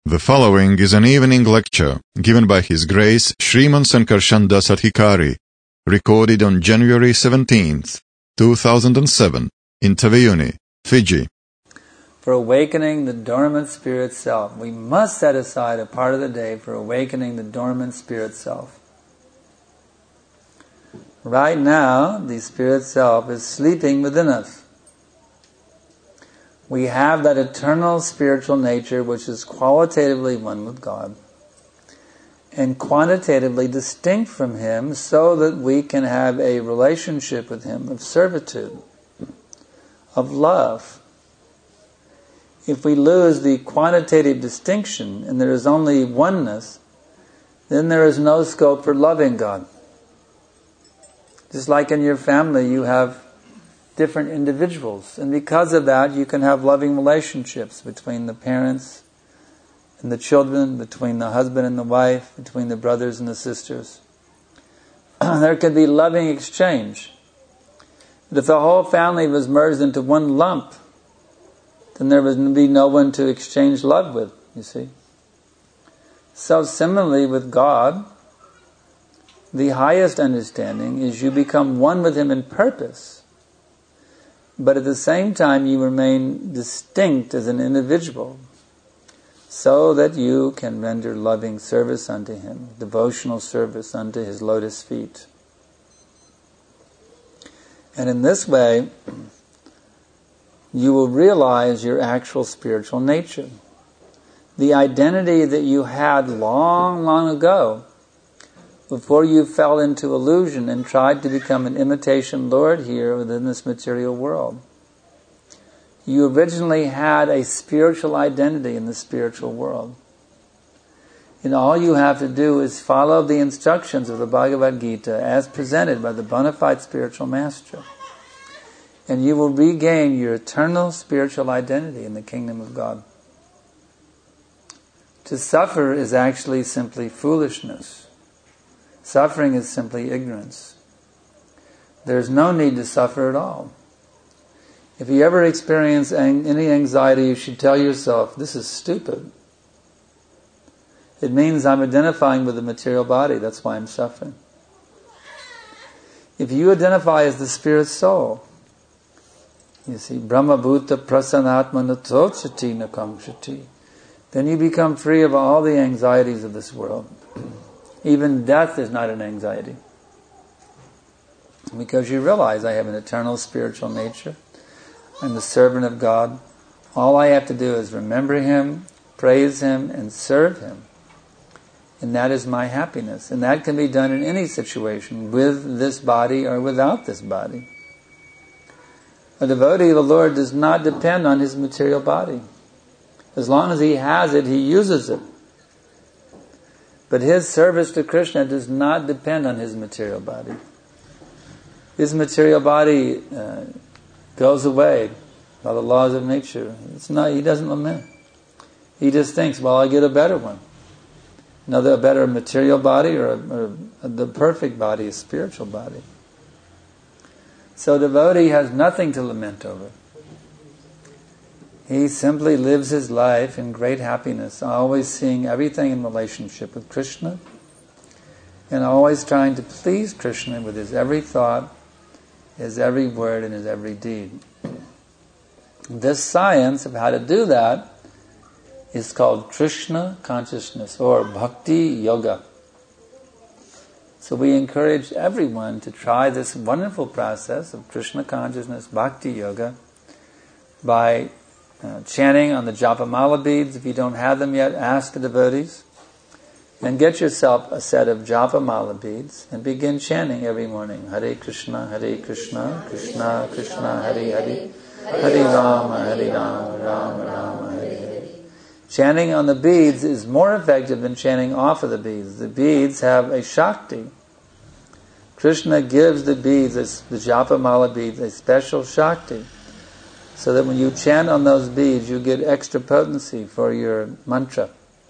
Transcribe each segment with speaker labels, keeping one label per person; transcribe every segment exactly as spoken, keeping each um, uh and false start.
Speaker 1: The following is an evening lecture given by His Grace Sriman Sankarshan Das Adhikari, recorded on January seventeenth, two thousand seven, in Taveuni, Fiji.
Speaker 2: For awakening the dormant spirit self, we must set aside a part of the day for awakening the dormant spirit self. Right now, the spirit self is sleeping within us. We have that eternal spiritual nature which is qualitatively one with God and quantitatively distinct from Him, so that we can have a relationship with Him of servitude, of love. If we lose the quantitative distinction and there is only oneness, then there is no scope for loving God. Just like in your family, you have different individuals, and because of that you can have loving relationships between the parents and the children, between the husband and the wife, between the brothers and the sisters. There can be loving exchange. But if the whole family was merged into one lump, then there would be no one to exchange love with, you see. So similarly with God, the highest understanding is you become one with Him in purpose, but at the same time you remain distinct as an individual, so that you can render loving service unto Him, devotional service unto His lotus feet. And in this way, you will realize your actual spiritual nature. The identity that you had long, long ago, before you fell into illusion and tried to become an imitation Lord here within this material world. You originally had a spiritual identity in the spiritual world. And all you have to do is follow the instructions of the Bhagavad Gita as presented by the bona fide spiritual master. And you will regain your eternal spiritual identity in the kingdom of God. To suffer is actually simply foolishness. Suffering is simply ignorance. There's no need to suffer at all. If you ever experience any anxiety, you should tell yourself, this is stupid. It means I'm identifying with the material body, that's why I'm suffering. If you identify as the spirit soul, you see, Brahma Bhuta Prasanatma Natotchati Nakamshati, then you become free of all the anxieties of this world. Even death is not an anxiety. Because you realize I have an eternal spiritual nature. I'm the servant of God. All I have to do is remember Him, praise Him, and serve Him. And that is my happiness. And that can be done in any situation, with this body or without this body. A devotee of the Lord does not depend on his material body. As long as he has it, he uses it. But his service to Krishna does not depend on his material body. His material body uh, goes away by the laws of nature. It's not. He doesn't lament. He just thinks, well, I get a better one. Another a better material body, or, a, or a, the perfect body, a spiritual body. So devotee has nothing to lament over. He simply lives his life in great happiness, always seeing everything in relationship with Krishna, and always trying to please Krishna with his every thought, his every word, and his every deed. This science of how to do that is called Krishna consciousness, or Bhakti Yoga. So we encourage everyone to try this wonderful process of Krishna consciousness, Bhakti Yoga, by Uh, chanting on the Japamala beads. If you don't have them yet, ask the devotees. And get yourself a set of Japamala beads and begin chanting every morning. Hare Krishna, Hare Krishna, Krishna Krishna, Hare Hare, Hare Rama, Hare Rama, Rama Rama, Hare Hare. Chanting on the beads is more effective than chanting off of the beads. The beads have a Shakti. Krishna gives the beads, the Japamala beads, a special Shakti, so that when you chant on those beads, you get extra potency for your mantra.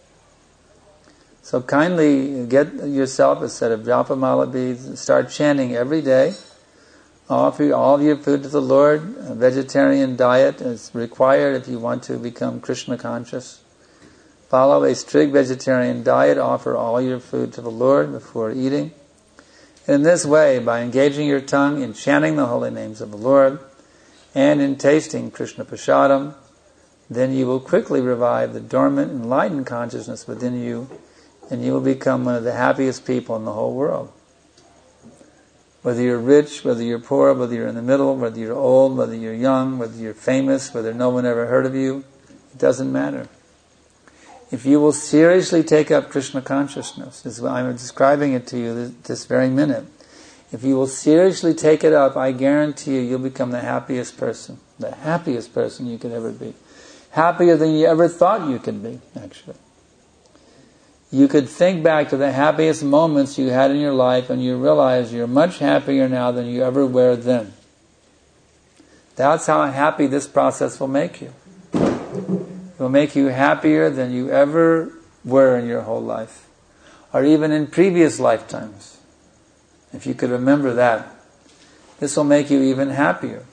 Speaker 2: So kindly get yourself a set of Japamala beads, and start chanting every day. Offer all of your food to the Lord. A vegetarian diet is required if you want to become Krishna conscious. Follow a strict vegetarian diet. Offer all your food to the Lord before eating. In this way, by engaging your tongue in chanting the holy names of the Lord and in tasting Krishna Prasadam, then you will quickly revive the dormant, enlightened consciousness within you, and you will become one of the happiest people in the whole world. Whether you're rich, whether you're poor, whether you're in the middle, whether you're old, whether you're young, whether you're famous, whether no one ever heard of you, it doesn't matter. If you will seriously take up Krishna consciousness, this is why I'm describing it to you this, this very minute. If you will seriously take it up, I guarantee you, you'll become the happiest person. The happiest person you could ever be. Happier than you ever thought you could be, actually. You could think back to the happiest moments you had in your life and you realize you're much happier now than you ever were then. That's how happy this process will make you. It will make you happier than you ever were in your whole life, or even in previous lifetimes. If you could remember that, this will make you even happier.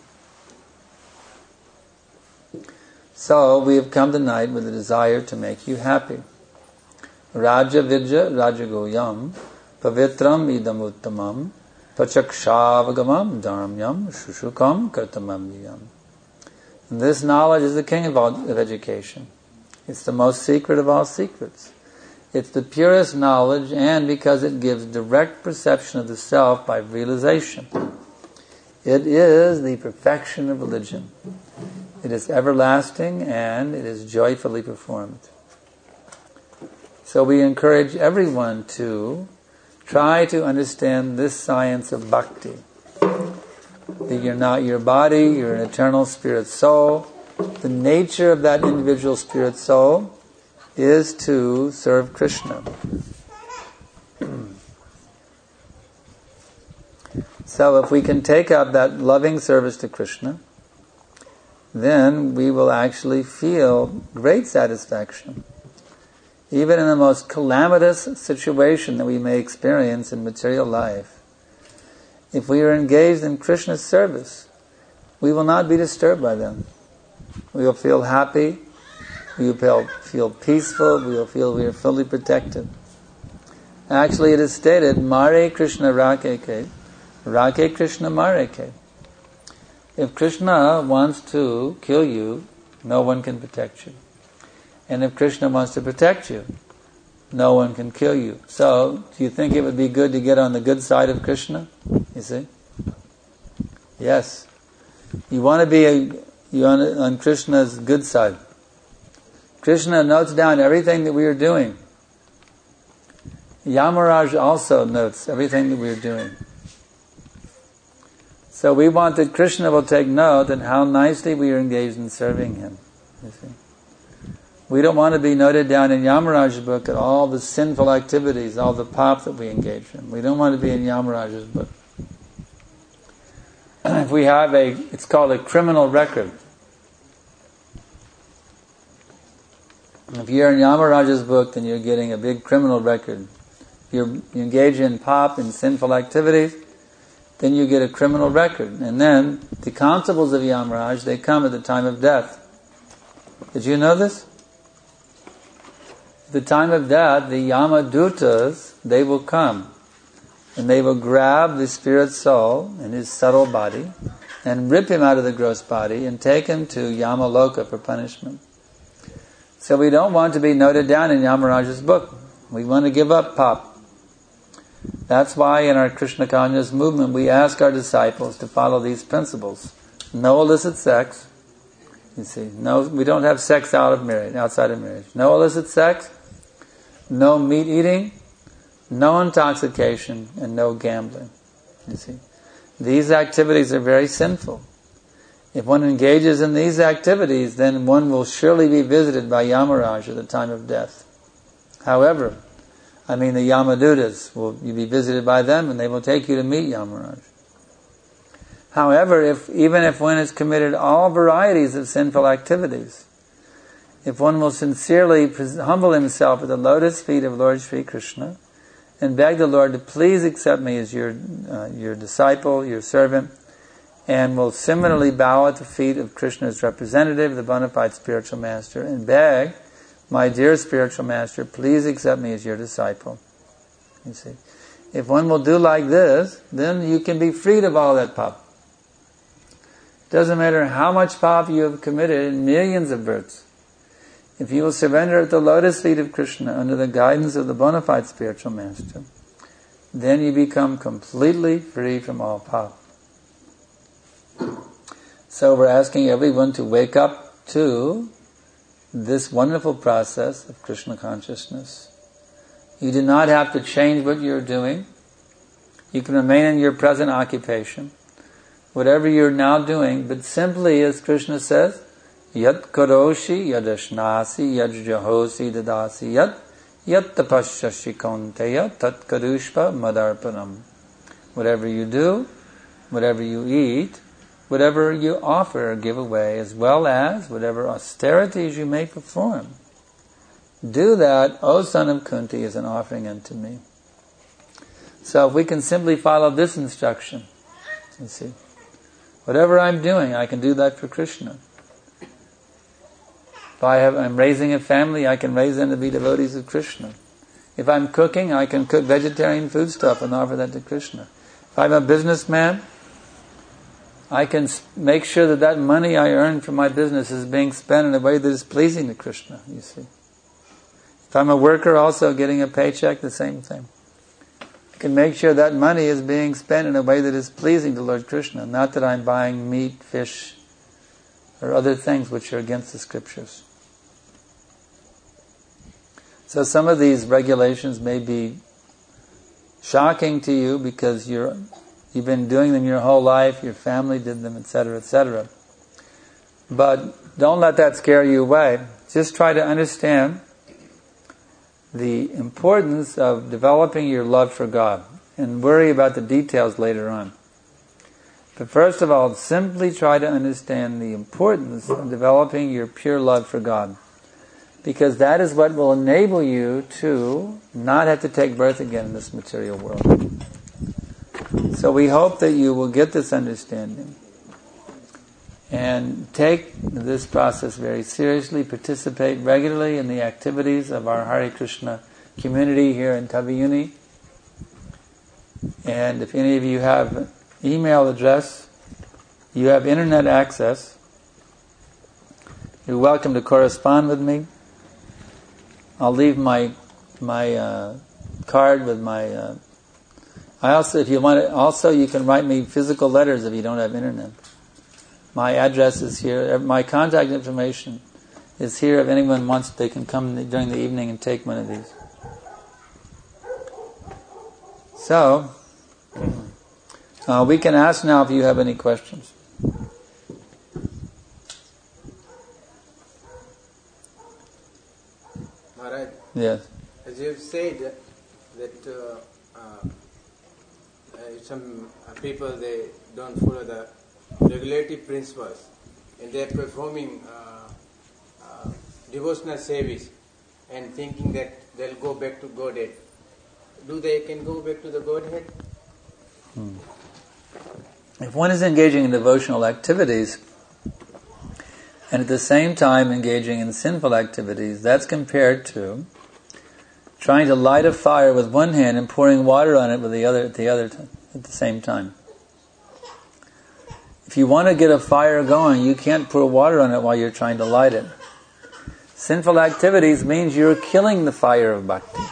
Speaker 2: So, we have come tonight with a desire to make you happy. Raja Vidya Rajagoyam Pavitram Idam Uttamam Pachakshavagamam Dharmyam Shushukam Kartamamyam. This knowledge is the king of, all, of education. It's the most secret of all secrets. It's the purest knowledge, and because it gives direct perception of the self by realization. It is the perfection of religion. It is everlasting and it is joyfully performed. So we encourage everyone to try to understand this science of bhakti. That you're not your body, you're an eternal spirit soul. The nature of that individual spirit soul is to serve Krishna. So if we can take up that loving service to Krishna, then we will actually feel great satisfaction. Even in the most calamitous situation that we may experience in material life, if we are engaged in Krishna's service, we will not be disturbed by them. We will feel happy, we will feel, feel peaceful, we will feel we are fully protected. Actually, it is stated, Mare Krishna Rakeke, Rake Krishna Mareke. If Krishna wants to kill you, no one can protect you. And if Krishna wants to protect you, no one can kill you. So, do you think it would be good to get on the good side of Krishna? You see? Yes. You want to be a, you on, on Krishna's good side. Krishna notes down everything that we are doing. Yamaraj also notes everything that we are doing. So we want that Krishna will take note of how nicely we are engaged in serving him. You see? We don't want to be noted down in Yamaraj's book at all the sinful activities, all the pop that we engage in. We don't want to be in Yamaraj's book. If we have a, it's called a criminal record. If you're in Yamaraj's book, then you're getting a big criminal record. If you're, you engage in pop and sinful activities, then you get a criminal record. And then the constables of Yamaraj, they come at the time of death. Did you know this? At the time of death, the Yamadutas, they will come. And they will grab the spirit soul in his subtle body and rip him out of the gross body and take him to Yamaloka for punishment. So we don't want to be noted down in Yamaraj's book. We want to give up pop. That's why in our Krishna Consciousness movement we ask our disciples to follow these principles. No illicit sex. You see, no, we don't have sex out of marriage, outside of marriage. No illicit sex, no meat eating, no intoxication, and no gambling. You see, these activities are very sinful. If one engages in these activities, then one will surely be visited by Yamaraj at the time of death. However, I mean the Yamadutas, will you be visited by them and they will take you to meet Yamaraj. However, if even if one has committed all varieties of sinful activities, if one will sincerely humble himself at the lotus feet of Lord Sri Krishna and beg the Lord to please accept me as your uh, your disciple, your servant, and will similarly bow at the feet of Krishna's representative, the bona fide spiritual master, and beg my dear spiritual master, please accept me as your disciple. You see, if one will do like this, then you can be freed of all that pop. It doesn't matter how much pop you have committed in millions of births. If you will surrender at the lotus feet of Krishna under the guidance of the bona fide spiritual master, then you become completely free from all pop. So we're asking everyone to wake up to this wonderful process of Krishna consciousness. You do not have to change what you're doing. You can remain in your present occupation, whatever you're now doing, but simply, as Krishna says, Yat karoshi yadashnasi yajjahosi dadasi yat yat tapasyashi kaunteya tat karushpa madarpanam. Whatever you do, whatever you eat, whatever you offer or give away, as well as whatever austerities you may perform, do that, O son of Kunti, as an offering unto me. So if we can simply follow this instruction, you see, whatever I'm doing, I can do that for Krishna. If I have, I'm raising a family, I can raise them to be devotees of Krishna. If I'm cooking, I can cook vegetarian foodstuff and offer that to Krishna. If I'm a businessman, I can make sure that that money I earn from my business is being spent in a way that is pleasing to Krishna, you see. If I'm a worker also getting a paycheck, the same thing. I can make sure that money is being spent in a way that is pleasing to Lord Krishna, not that I'm buying meat, fish, or other things which are against the scriptures. So some of these regulations may be shocking to you because you're You've been doing them your whole life, your family did them, et cetera, et cetera. But don't let that scare you away. Just try to understand the importance of developing your love for God and worry about the details later on. But first of all, simply try to understand the importance of developing your pure love for God. Because that is what will enable you to not have to take birth again in this material world. So we hope that you will get this understanding and take this process very seriously, participate regularly in the activities of our Hare Krishna community here in Taviyuni. And if any of you have an email address, you have internet access, you're welcome to correspond with me. I'll leave my my uh, card with my uh, I also, if you want it, also you can write me physical letters if you don't have internet. My address is here. My contact information is here. If anyone wants, they can come during the evening and take one of these. So, uh, we can ask now if you have any questions.
Speaker 3: Maharaj,
Speaker 2: yes.
Speaker 3: As you have said that uh, uh, some people, they don't follow the regulative principles and they are performing uh, uh, devotional service and thinking that they'll go back to Godhead. Do they can go back to the Godhead?
Speaker 2: Hmm. If one is engaging in devotional activities and at the same time engaging in sinful activities, that's compared to trying to light a fire with one hand and pouring water on it with the other at the other t- at the same time. If you want to get a fire going, you can't pour water on it while you're trying to light it. Sinful activities means you're killing the fire of bhakti.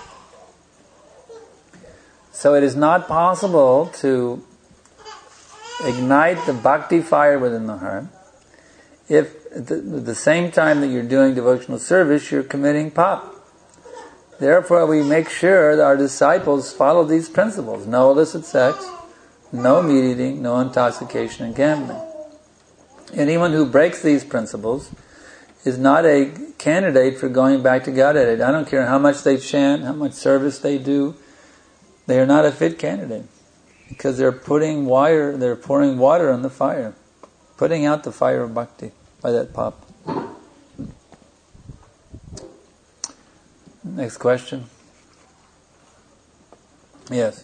Speaker 2: So it is not possible to ignite the bhakti fire within the heart if at the, at the same time that you're doing devotional service, you're committing pap. Therefore, we make sure that our disciples follow these principles. No illicit sex, no meat eating, no intoxication and gambling. Anyone who breaks these principles is not a candidate for going back to Godhead. I don't care how much they chant, how much service they do. They are not a fit candidate because they're putting wire, they're pouring water on the fire, putting out the fire of bhakti by that pop. Next question. Yes.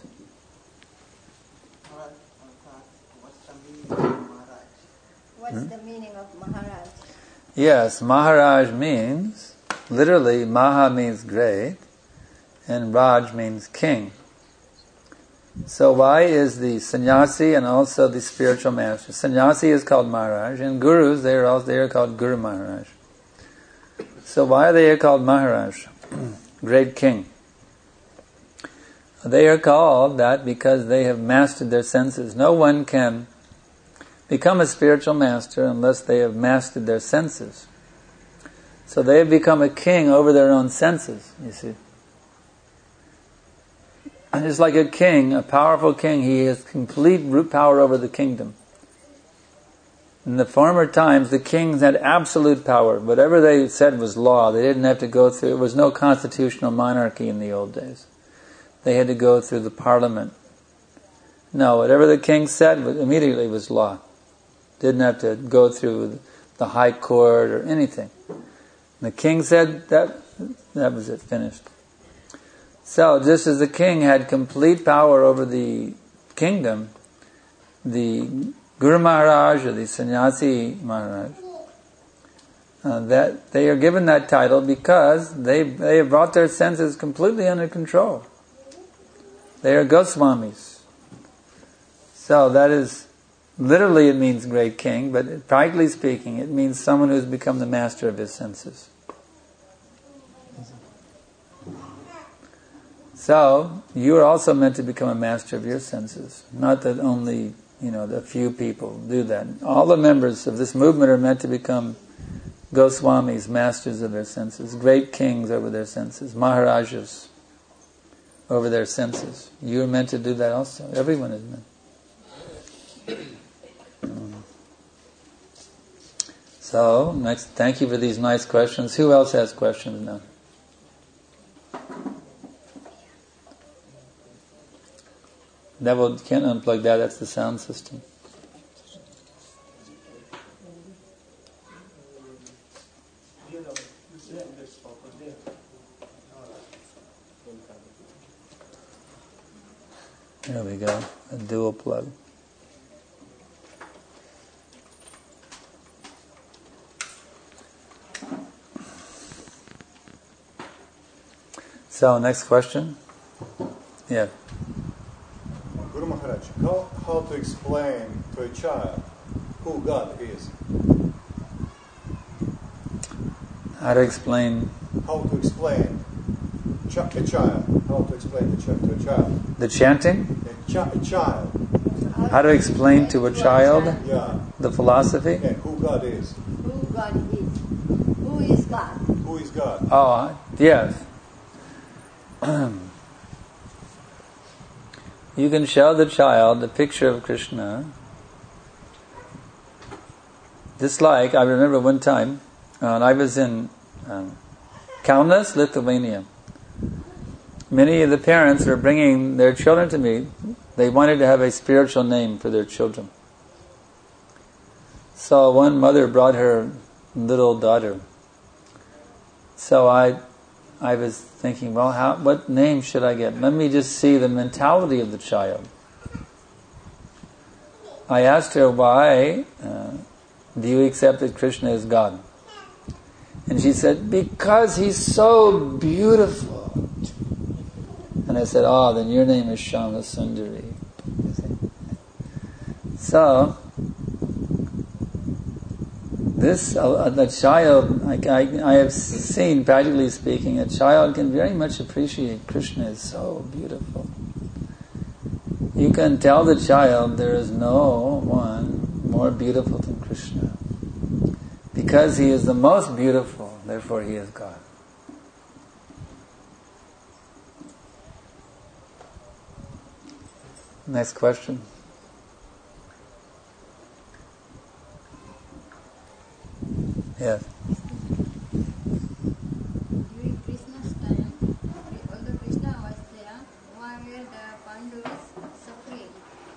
Speaker 4: What's hmm? the meaning of Maharaj?
Speaker 2: Yes, Maharaj means literally, Maha means great, and Raj means king. So why is the sannyasi and also the spiritual master? Sannyasi is called Maharaj, and gurus, they are also they are called Guru Maharaj. So why are they called Maharaj? Great king. They are called that because they have mastered their senses. No one can become a spiritual master unless they have mastered their senses. So they have become a king over their own senses, you see. And just like a king, a powerful king, he has complete root power over the kingdom. In the former times, the kings had absolute power. Whatever they said was law. They didn't have to go through, there was no constitutional monarchy in the old days. They had to go through the parliament. No, whatever the king said was, immediately was law. Didn't have to go through the high court or anything. The king said that, that was it, finished. So, just as the king had complete power over the kingdom, the Guru Maharaj or the Sannyasi Maharaj, uh, that they are given that title because they they have brought their senses completely under control. They are Goswamis. So that is, literally it means great king, but practically speaking, it means someone who's become the master of his senses. So, you are also meant to become a master of your senses. Not that only, you know, the few people do that. All the members of this movement are meant to become Goswamis, masters of their senses, great kings over their senses, Maharajas over their senses. You are meant to do that also. Everyone is meant. So, next, thank you for these nice questions. Who else has questions now? That will, you can't unplug that, that's the sound system. There we go, a dual plug. So, next question? Yeah.
Speaker 1: Guru Maharaj, how, how to explain to a child who God is?
Speaker 2: How to explain?
Speaker 1: How to explain ch- a child? How to explain the ch- to a child?
Speaker 2: The chanting?
Speaker 1: A, ch- a child.
Speaker 2: How to explain to a child
Speaker 1: Yeah.
Speaker 2: the philosophy?
Speaker 1: And who God is?
Speaker 4: Who God is? Who is God?
Speaker 1: Who is God?
Speaker 2: Oh, yes. You can show the child the picture of Krishna. Just like, I remember one time, uh, I was in um, Kaunas, Lithuania. Many of the parents were bringing their children to me. They wanted to have a spiritual name for their children. So one mother brought her little daughter. So I I was thinking, well, how, what name should I get? Let me just see the mentality of the child. I asked her, why uh, do you accept that Krishna is God? And she said, because he's so beautiful. And I said, oh, then your name is Shama Sundari. So, this, uh, the child, I, I, I have seen, practically speaking, a child can very much appreciate Krishna is so beautiful. You can tell the child there is no one more beautiful than Krishna. Because he is the most beautiful, therefore he is God. Next question. Yes.
Speaker 4: During Krishna's time, although Krishna was there, why were the Pandavas suffering?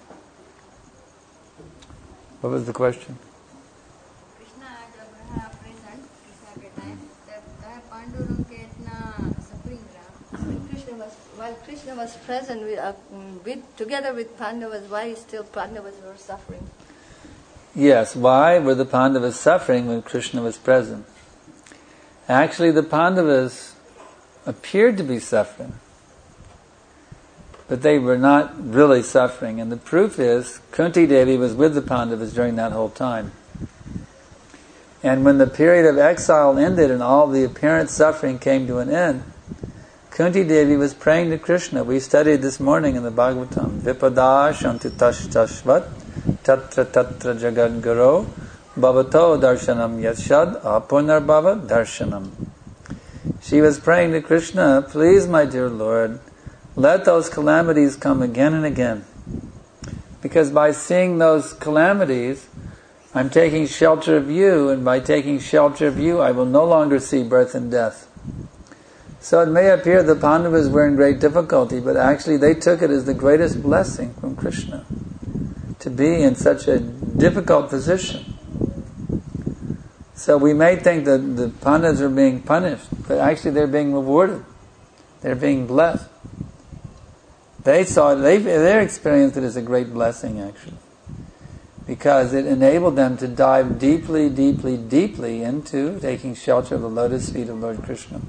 Speaker 2: What was the question?
Speaker 4: Krishna जब रहा present, Krishna के time, तब Pandavas के इतना suffering रहा. When Krishna was, while Krishna was present with, uh, with together with Pandavas, why still Pandavas were suffering?
Speaker 2: Yes, why were the Pandavas suffering when Krishna was present? Actually, the Pandavas appeared to be suffering, but they were not really suffering. And the proof is, Kunti Devi was with the Pandavas during that whole time. And when the period of exile ended and all the apparent suffering came to an end, Kunti Devi was praying to Krishna. We studied this morning in the Bhagavatam. Vipada shanti tashtashvat tatra tatra jagad garo bhavato darshanam yashad apunarbhava darshanam. She was praying to Krishna, please, my dear Lord, let those calamities come again and again. Because by seeing those calamities, I'm taking shelter of you, and by taking shelter of you, I will no longer see birth and death. So it may appear the Pandavas were in great difficulty, but actually they took it as the greatest blessing from Krishna, to be in such a difficult position. So we may think that the Pandavas are being punished, but actually they're being rewarded. They're being blessed. They saw it, they, they experienced it as a great blessing, actually, because it enabled them to dive deeply, deeply, deeply into taking shelter of the lotus feet of Lord Krishna.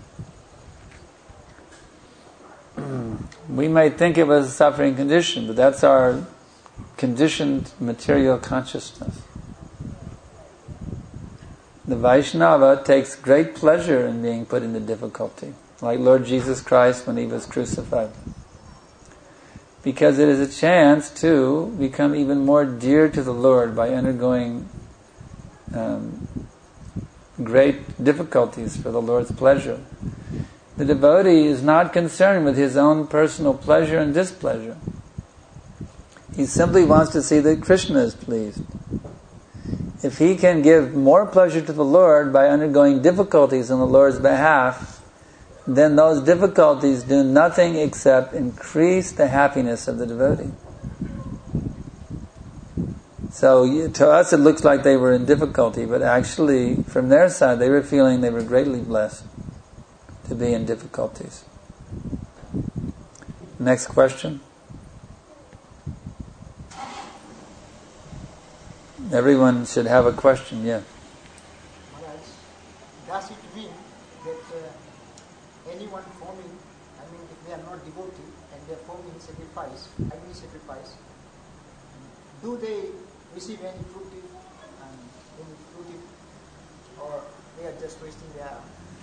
Speaker 2: We may think it was a suffering condition, but that's our conditioned material consciousness. The Vaishnava takes great pleasure in being put into difficulty, like Lord Jesus Christ when he was crucified, because it is a chance to become even more dear to the Lord by undergoing um, great difficulties for the Lord's pleasure. The devotee is not concerned with his own personal pleasure and displeasure. He simply wants to see that Krishna is pleased. If he can give more pleasure to the Lord by undergoing difficulties on the Lord's behalf, then those difficulties do nothing except increase the happiness of the devotee. So to us it looks like they were in difficulty, but actually from their side they were feeling they were greatly blessed to be in difficulties. Next question. Everyone should have a question, yeah.
Speaker 5: Maharaj, does it mean that uh, anyone forming, I mean if they are not devotee and they are forming sacrifice, agni sacrifice, do they receive any fruitive, um, any fruitive, or they are just wasting their...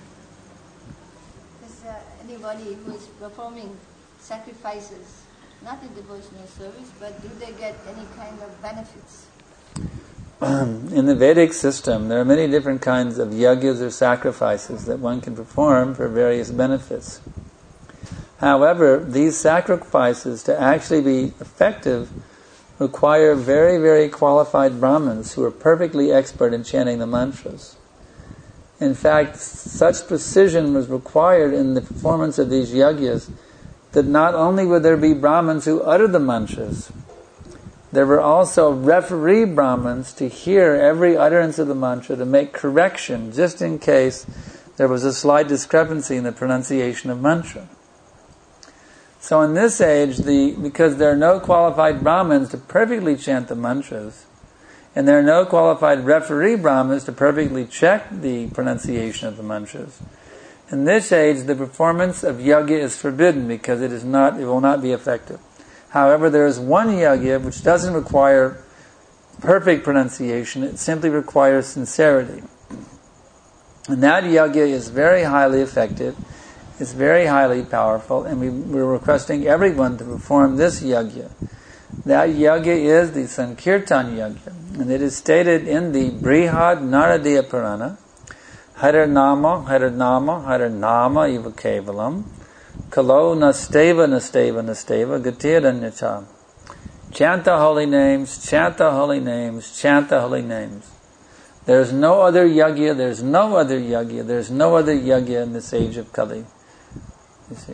Speaker 4: Is uh, anybody who is performing sacrifices, not in devotional service, but do they get any kind of benefits?
Speaker 2: In the Vedic system, there are many different kinds of yagyas or sacrifices that one can perform for various benefits. However, these sacrifices, to actually be effective, require very, very qualified Brahmins who are perfectly expert in chanting the mantras. In fact, such precision was required in the performance of these yagyas that not only would there be Brahmins who utter the mantras, there were also referee Brahmins to hear every utterance of the mantra to make correction just in case there was a slight discrepancy in the pronunciation of mantra. So in this age, the because there are no qualified Brahmins to perfectly chant the mantras, and there are no qualified referee Brahmins to perfectly check the pronunciation of the mantras, in this age the performance of yagya is forbidden because it is not, it will not be effective. However, there is one yagya which doesn't require perfect pronunciation, it simply requires sincerity. And that yagya is very highly effective, it's very highly powerful, and we, we're requesting everyone to perform this yagya. That yagya is the Sankirtan yagya, and it is stated in the Brihad Naradiya Purana, Harar Nama, Harar Nama, Harar Nama Iva Kevalam, Kalo nasteva nasteva nasteva gatiranyata. Chant the holy names, chant the holy names, chant the holy names. There's no other yagya, there's no other yagya, there's no other yagya in this age of Kali. You see.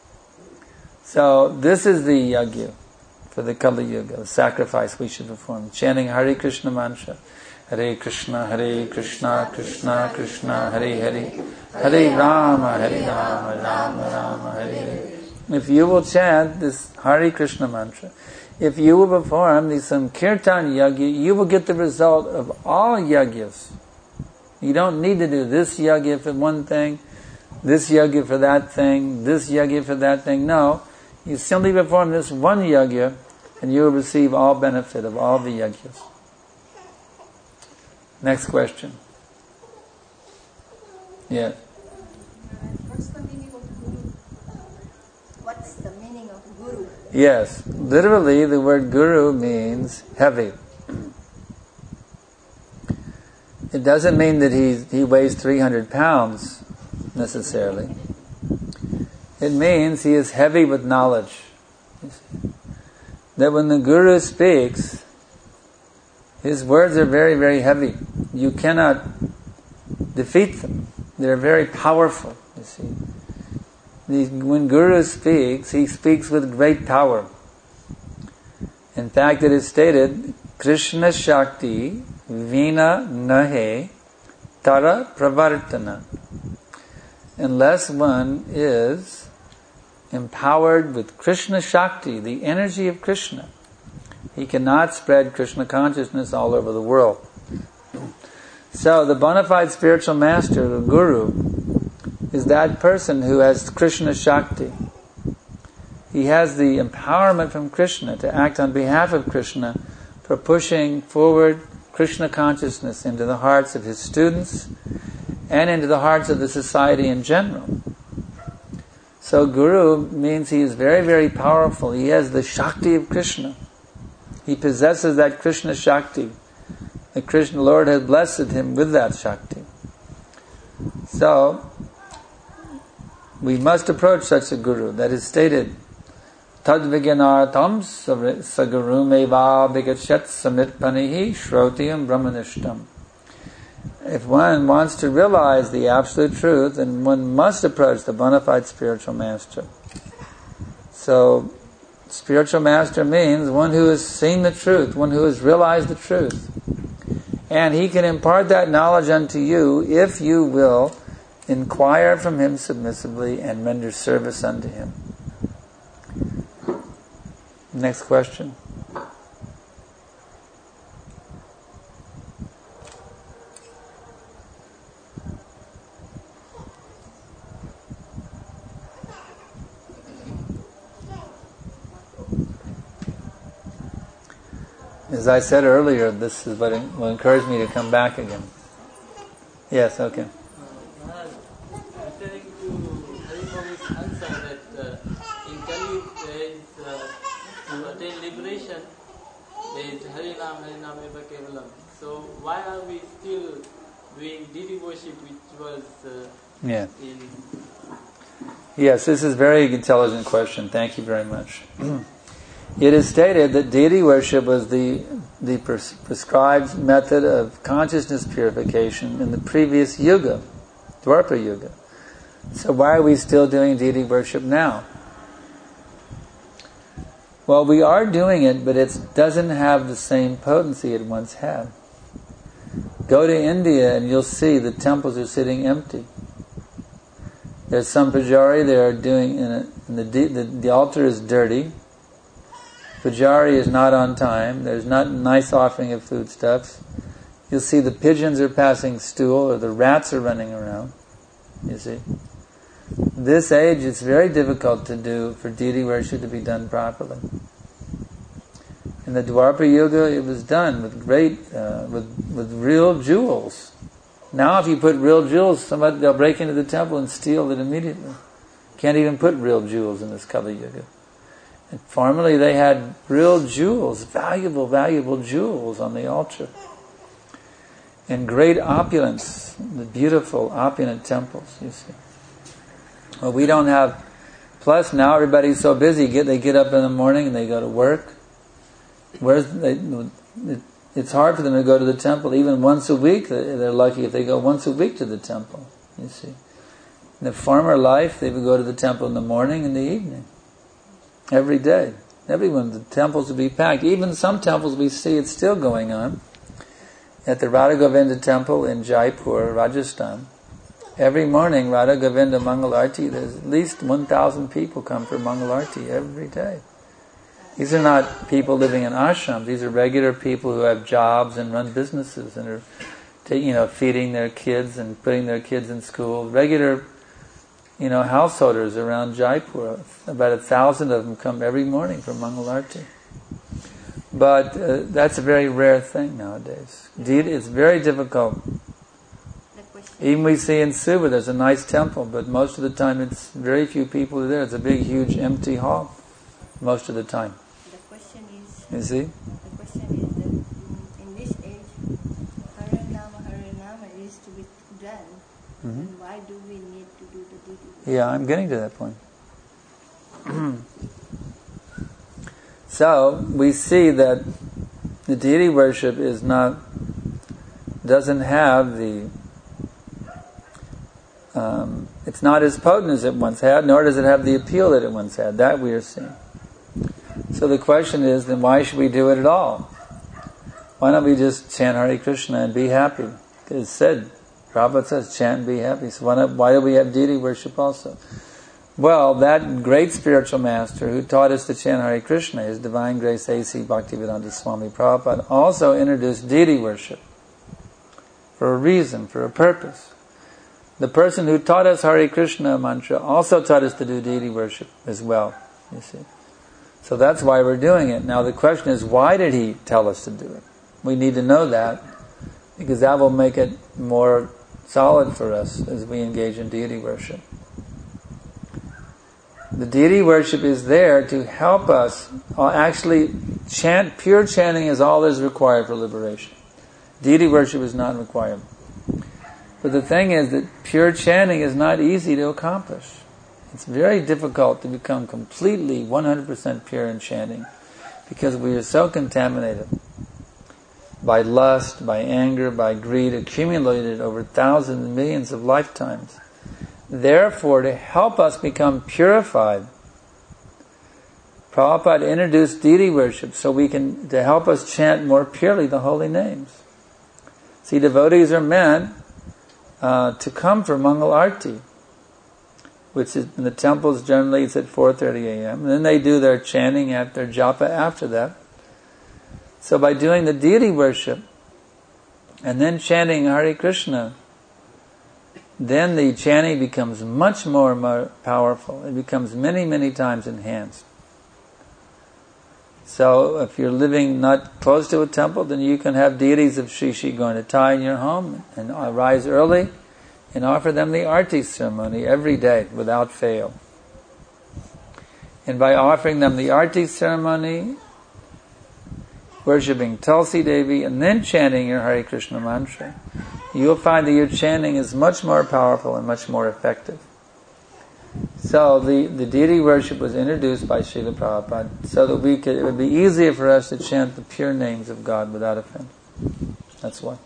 Speaker 2: So this is the yagya for the Kali Yuga, the sacrifice we should perform. Chanting Hare Krishna mantra. Hare Krishna, Hare Krishna, Krishna Krishna, Hare Hare, Hare Rama, Hare Rama, Rama Rama, Hare Hare. If you will chant this Hare Krishna mantra, if you will perform the Sankirtan yagya, you will get the result of all yagyas. You don't need to do this yajna for one thing, this yajna for that thing, this yajna for that thing. No, you simply perform this one yajna and you will receive all benefit of all the yajnas. Next question. Yes.
Speaker 4: What's the meaning of guru? What's the meaning of guru?
Speaker 2: Yes, literally the word guru means heavy. It doesn't mean that he he weighs three hundred pounds necessarily. It means he is heavy with knowledge. That when the guru speaks, his words are very, very heavy. You cannot defeat them. They're very powerful, you see. When Guru speaks, he speaks with great power. In fact, it is stated, Krishna Shakti Vina Nahe Tara Pravartana. Unless one is empowered with Krishna Shakti, the energy of Krishna, he cannot spread Krishna consciousness all over the world. So the bona fide spiritual master, the Guru, is that person who has Krishna Shakti. He has the empowerment from Krishna to act on behalf of Krishna for pushing forward Krishna consciousness into the hearts of his students and into the hearts of the society in general. So Guru means he is very, very powerful. He has the Shakti of Krishna. He possesses that Krishna Shakti. The Krishna Lord has blessed him with that Shakti. So, we must approach such a Guru. That is stated, Tad Vigyanartam Saguru Meva Vigachet Samitpanihi Shrotiam Brahmanishtam. If one wants to realize the absolute truth, then one must approach the bona fide spiritual master. So, spiritual master means one who has seen the truth, one who has realized the truth. And he can impart that knowledge unto you if you will inquire from him submissively and render service unto him. Next question. As I said earlier, this is what will encourage me to come back again. Yes, okay.
Speaker 6: Uh, referring to Haribabu's answer that uh, in Kali there is, uh, to attain liberation, there is Harinam, Harinam Eva Kevalam. So why are we still doing deity worship which was uh,
Speaker 2: yeah.
Speaker 6: in...
Speaker 2: Yes, this is a very intelligent question. Thank you very much. It is stated that deity worship was the the pres- prescribed method of consciousness purification in the previous yuga, Dwapara Yuga. So why are we still doing deity worship now? Well, we are doing it, but it doesn't have the same potency it once had. Go to India and you'll see the temples are sitting empty. There's some pujari they are doing, in a, in the, the the altar is dirty. Pujari is not on time. There's not a nice offering of foodstuffs. You'll see the pigeons are passing stool or the rats are running around. You see. This age it's very difficult to do for deity worship to be done properly. In the Dwapara Yuga it was done with great, uh, with, with real jewels. Now if you put real jewels, somebody they'll break into the temple and steal it immediately. Can't even put real jewels in this Kali Yuga. And formerly they had real jewels, valuable, valuable jewels on the altar. And great opulence, the beautiful, opulent temples, you see. Well, we don't have, plus now everybody's so busy, get they get up in the morning and they go to work. Where's they, it, it's hard for them to go to the temple. Even once a week, they're lucky if they go once a week to the temple, you see. In the former life, they would go to the temple in the morning and the evening. Every day. Everyone, the temples would be packed. Even some temples we see it's still going on. At the Radha Govinda temple in Jaipur, Rajasthan, every morning Radha Govinda Mangal Arti, there's at least one thousand people come for Mangal Arti every day. These are not people living in ashrams. These are regular people who have jobs and run businesses and are you know, feeding their kids and putting their kids in school. Regular, you know, householders around Jaipur, about a thousand of them come every morning for Mangal Arti. But uh, that's a very rare thing nowadays. Indeed, it's very difficult. Even we see in Suva, there's a nice temple, but most of the time it's very few people are there. It's a big, huge, empty hall most of the time.
Speaker 4: The question is,
Speaker 2: you see?
Speaker 4: The question is that in this age, Harinama, Harinama is to be done.
Speaker 2: Mm-hmm.
Speaker 4: And why do we need to do the deity?
Speaker 2: Yeah, I'm getting to that point. So, we see that the deity worship is not, doesn't have the, um, it's not as potent as it once had, nor does it have the appeal that it once had. That we are seeing. So the question is, then why should we do it at all? Why don't we just chant Hare Krishna and be happy? It's said, Prabhupada says, chant and be happy. So why, not, why do we have deity worship also? Well, that great spiritual master who taught us to chant Hare Krishna, His Divine Grace A C Bhaktivedanta Swami Prabhupada, also introduced deity worship for a reason, for a purpose. The person who taught us Hare Krishna mantra also taught us to do deity worship as well, you see. So that's why we're doing it. Now the question is, why did he tell us to do it? We need to know that, because that will make it more solid for us as we engage in deity worship. The deity worship is there to help us. Actually, chant, pure chanting is all that is required for liberation. Deity worship is not required. But the thing is that pure chanting is not easy to accomplish. It's very difficult to become completely one hundred percent pure in chanting, because we are so contaminated by lust, by anger, by greed, accumulated over thousands and millions of lifetimes. Therefore, to help us become purified, Prabhupada introduced deity worship so we can, to help us chant more purely the holy names. See, devotees are meant uh, to come for Mangal Arti, which is in the temples generally it's at four thirty a.m. And then they do their chanting at their japa after that. So by doing the deity worship and then chanting Hare Krishna, then the chanting becomes much more, more powerful. It becomes many, many times enhanced. So if you're living not close to a temple, then you can have deities of Shri Shri Gauratai in your home and rise early and offer them the Arti ceremony every day without fail. And by offering them the Arti ceremony, worshipping Tulsi Devi, and then chanting your Hare Krishna mantra, you'll find that your chanting is much more powerful and much more effective. So the, the deity worship was introduced by Srila Prabhupada so that we could, it would be easier for us to chant the pure names of God without offense. That's why.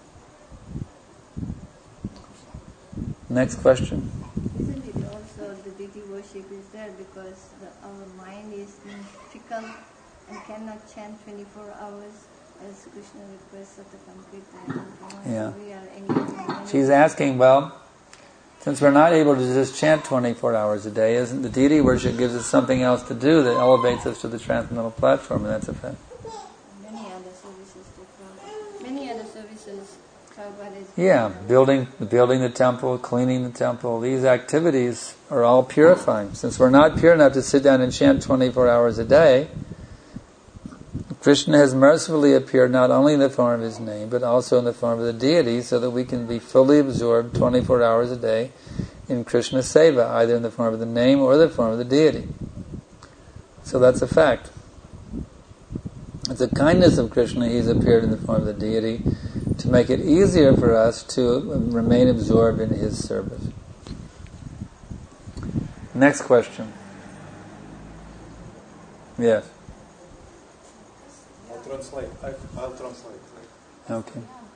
Speaker 2: Next question.
Speaker 4: Isn't it also the deity worship is there because the, our mind is fickle and cannot chant twenty-four hours as Krishna requests of the Sankirtan?
Speaker 2: Yeah.
Speaker 4: We are engaging.
Speaker 2: She's asking, well, since we're not able to just chant twenty-four hours a day, isn't the deity worship gives us something else to do that elevates us to the transcendental platform, and that's a fact.
Speaker 4: Many other services to Prabhupada. Many other services Prabhupada is
Speaker 2: Yeah, building, building the temple, cleaning the temple, these activities are all purifying. Since we're not pure enough to sit down and chant twenty-four hours a day, Krishna has mercifully appeared not only in the form of His name, but also in the form of the deity, so that we can be fully absorbed twenty-four hours a day in Krishna Seva, either in the form of the name or the form of the deity. So that's a fact. It's a kindness of Krishna, He's appeared in the form of the deity to make it easier for us to remain absorbed in His service. Next question. Yes.
Speaker 1: Translate. I, I'll translate.
Speaker 2: Okay.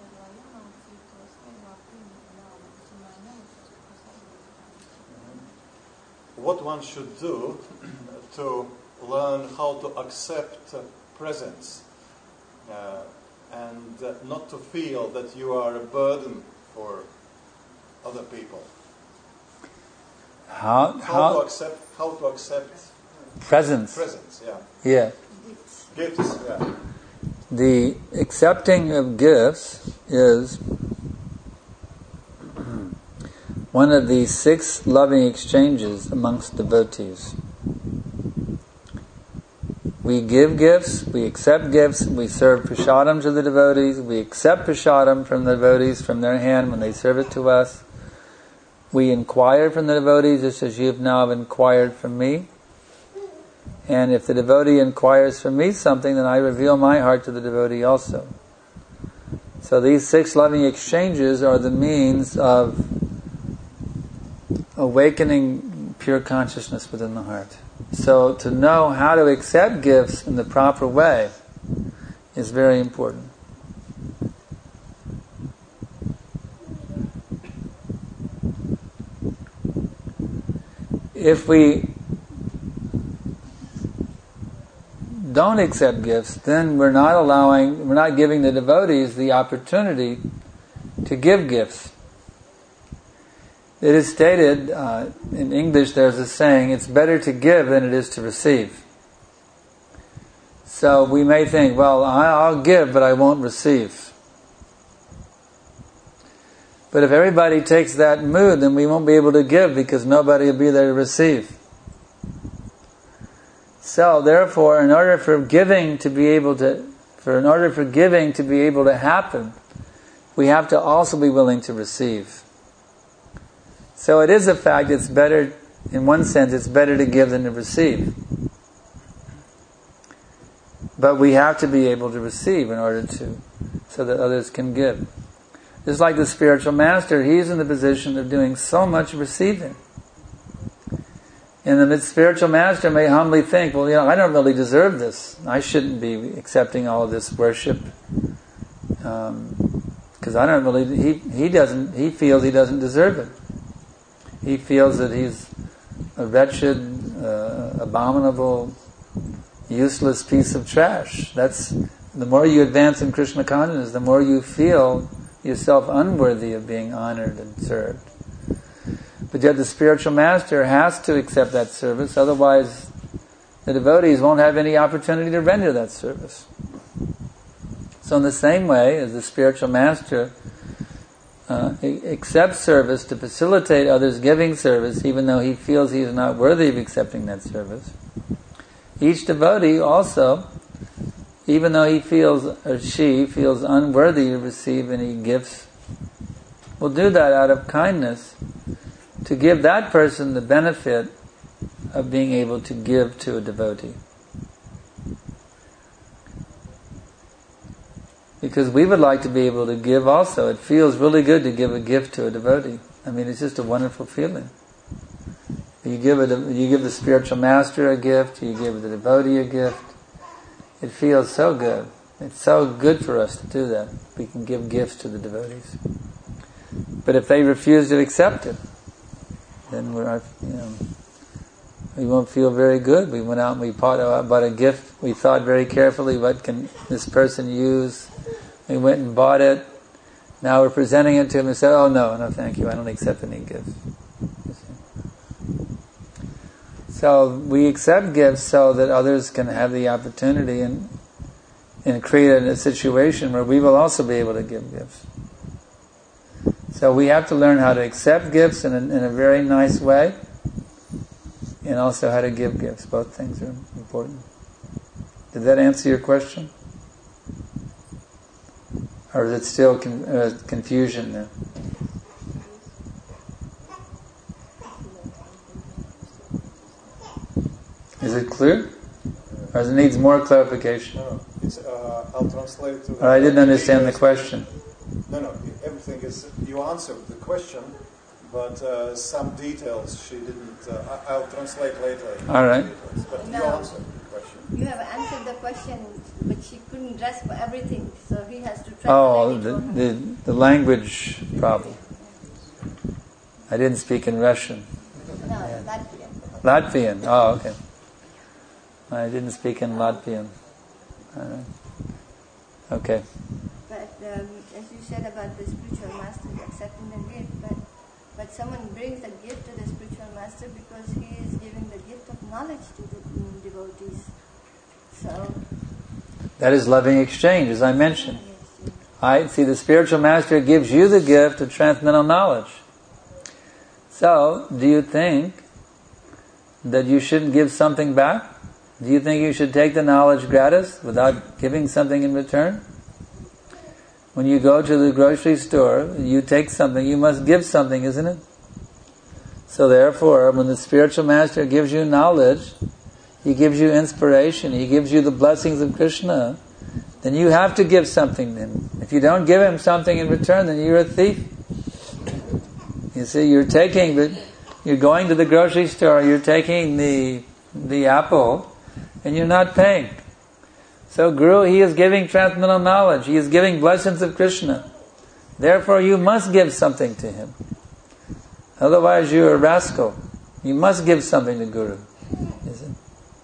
Speaker 1: What one should do to learn how to accept presence uh, and uh, not to feel that you are a burden for other people.
Speaker 2: How,
Speaker 1: How,
Speaker 2: how
Speaker 1: to accept? How to accept
Speaker 2: presence?
Speaker 1: presence? Yeah.
Speaker 2: Yeah.
Speaker 1: Gifts. Yeah.
Speaker 2: The accepting of gifts is one of the six loving exchanges amongst devotees. We give gifts, we accept gifts, we serve prasadam to the devotees, we accept prasadam from the devotees from their hand when they serve it to us. We inquire from the devotees just as you have now inquired from me. And if the devotee inquires from me something, then I reveal my heart to the devotee also. So these six loving exchanges are the means of awakening pure consciousness within the heart. So to know how to accept gifts in the proper way is very important. If we don't accept gifts, then we're not allowing, we're not giving the devotees the opportunity to give gifts. It is stated, uh, in English there's a saying, it's better to give than it is to receive. So we may think, well, I'll give, but I won't receive. But if everybody takes that mood, then we won't be able to give because nobody will be there to receive. So therefore, in order for giving to be able to, for in order for giving to be able to happen, we have to also be willing to receive. So it is a fact, it's better, in one sense, it's better to give than to receive. But we have to be able to receive in order to, so that others can give. Just like the spiritual master, he's in the position of doing so much receiving. And the spiritual master may humbly think, well, you know, I don't really deserve this. I shouldn't be accepting all of this worship. Um, because I don't really, he, he doesn't, he feels he doesn't deserve it. He feels that he's a wretched, uh, abominable, useless piece of trash. That's, the more you advance in Krishna consciousness, the more you feel yourself unworthy of being honored and served. But yet the spiritual master has to accept that service, otherwise the devotees won't have any opportunity to render that service. So in the same way as the spiritual master uh, accepts service to facilitate others giving service, even though he feels he is not worthy of accepting that service, each devotee also, even though he feels, or she feels unworthy to receive any gifts, will do that out of kindness to give that person the benefit of being able to give to a devotee. Because we would like to be able to give also. It feels really good to give a gift to a devotee. I mean, it's just a wonderful feeling. You give a, you give the spiritual master a gift, you give the devotee a gift. It feels so good. It's so good for us to do that. We can give gifts to the devotees. But if they refuse to accept it, then we're, you know, we won't feel very good. We went out and we bought, bought a gift. We thought very carefully, what can this person use? We went and bought it. Now we're presenting it to him and said, oh no, no thank you, I don't accept any gifts. So we accept gifts so that others can have the opportunity and, and create a situation where we will also be able to give gifts. So we have to learn how to accept gifts in a, in a very nice way, and also how to give gifts. Both things are important. Did that answer your question? Or is it still con- uh, confusion there? Is it clear? Or does it needs more clarification?
Speaker 1: No, no. It's, uh, I'll translate to...
Speaker 2: Or I didn't understand the question.
Speaker 1: No, no. Everything is... You answered the question, but uh, some details she didn't... Uh, I'll translate later.
Speaker 2: All right.
Speaker 1: But
Speaker 4: No.
Speaker 1: you answered the question.
Speaker 4: You have answered the question, but she couldn't dress for everything, so he has to try
Speaker 2: Oh,
Speaker 4: to
Speaker 2: the,
Speaker 4: for her.
Speaker 2: the, the language problem. I didn't speak in Russian.
Speaker 4: No, Latvian.
Speaker 2: Latvian. Oh, okay. I didn't speak in Latvian. All right. Okay.
Speaker 4: But um, as you said about the spiritual master accepting the gift, but but someone brings a gift to the spiritual master because he is giving the gift of knowledge to the mm, devotees. So
Speaker 2: That is loving exchange, as I mentioned. I see the spiritual master gives you the gift of transcendental knowledge. So, do you think that you shouldn't give something back? Do you think you should take the knowledge gratis without giving something in return? When you go to the grocery store, you take something, you must give something, isn't it? So therefore, when the spiritual master gives you knowledge, he gives you inspiration, he gives you the blessings of Krishna, then you have to give something to him. If you don't give him something in return, then you're a thief. You see, you're taking the, you're going to the grocery store, you're taking the the apple, and you're not paying. So Guru, he is giving transcendental knowledge, he is giving blessings of Krishna. Therefore you must give something to him. Otherwise you're a rascal. You must give something to Guru. Is it?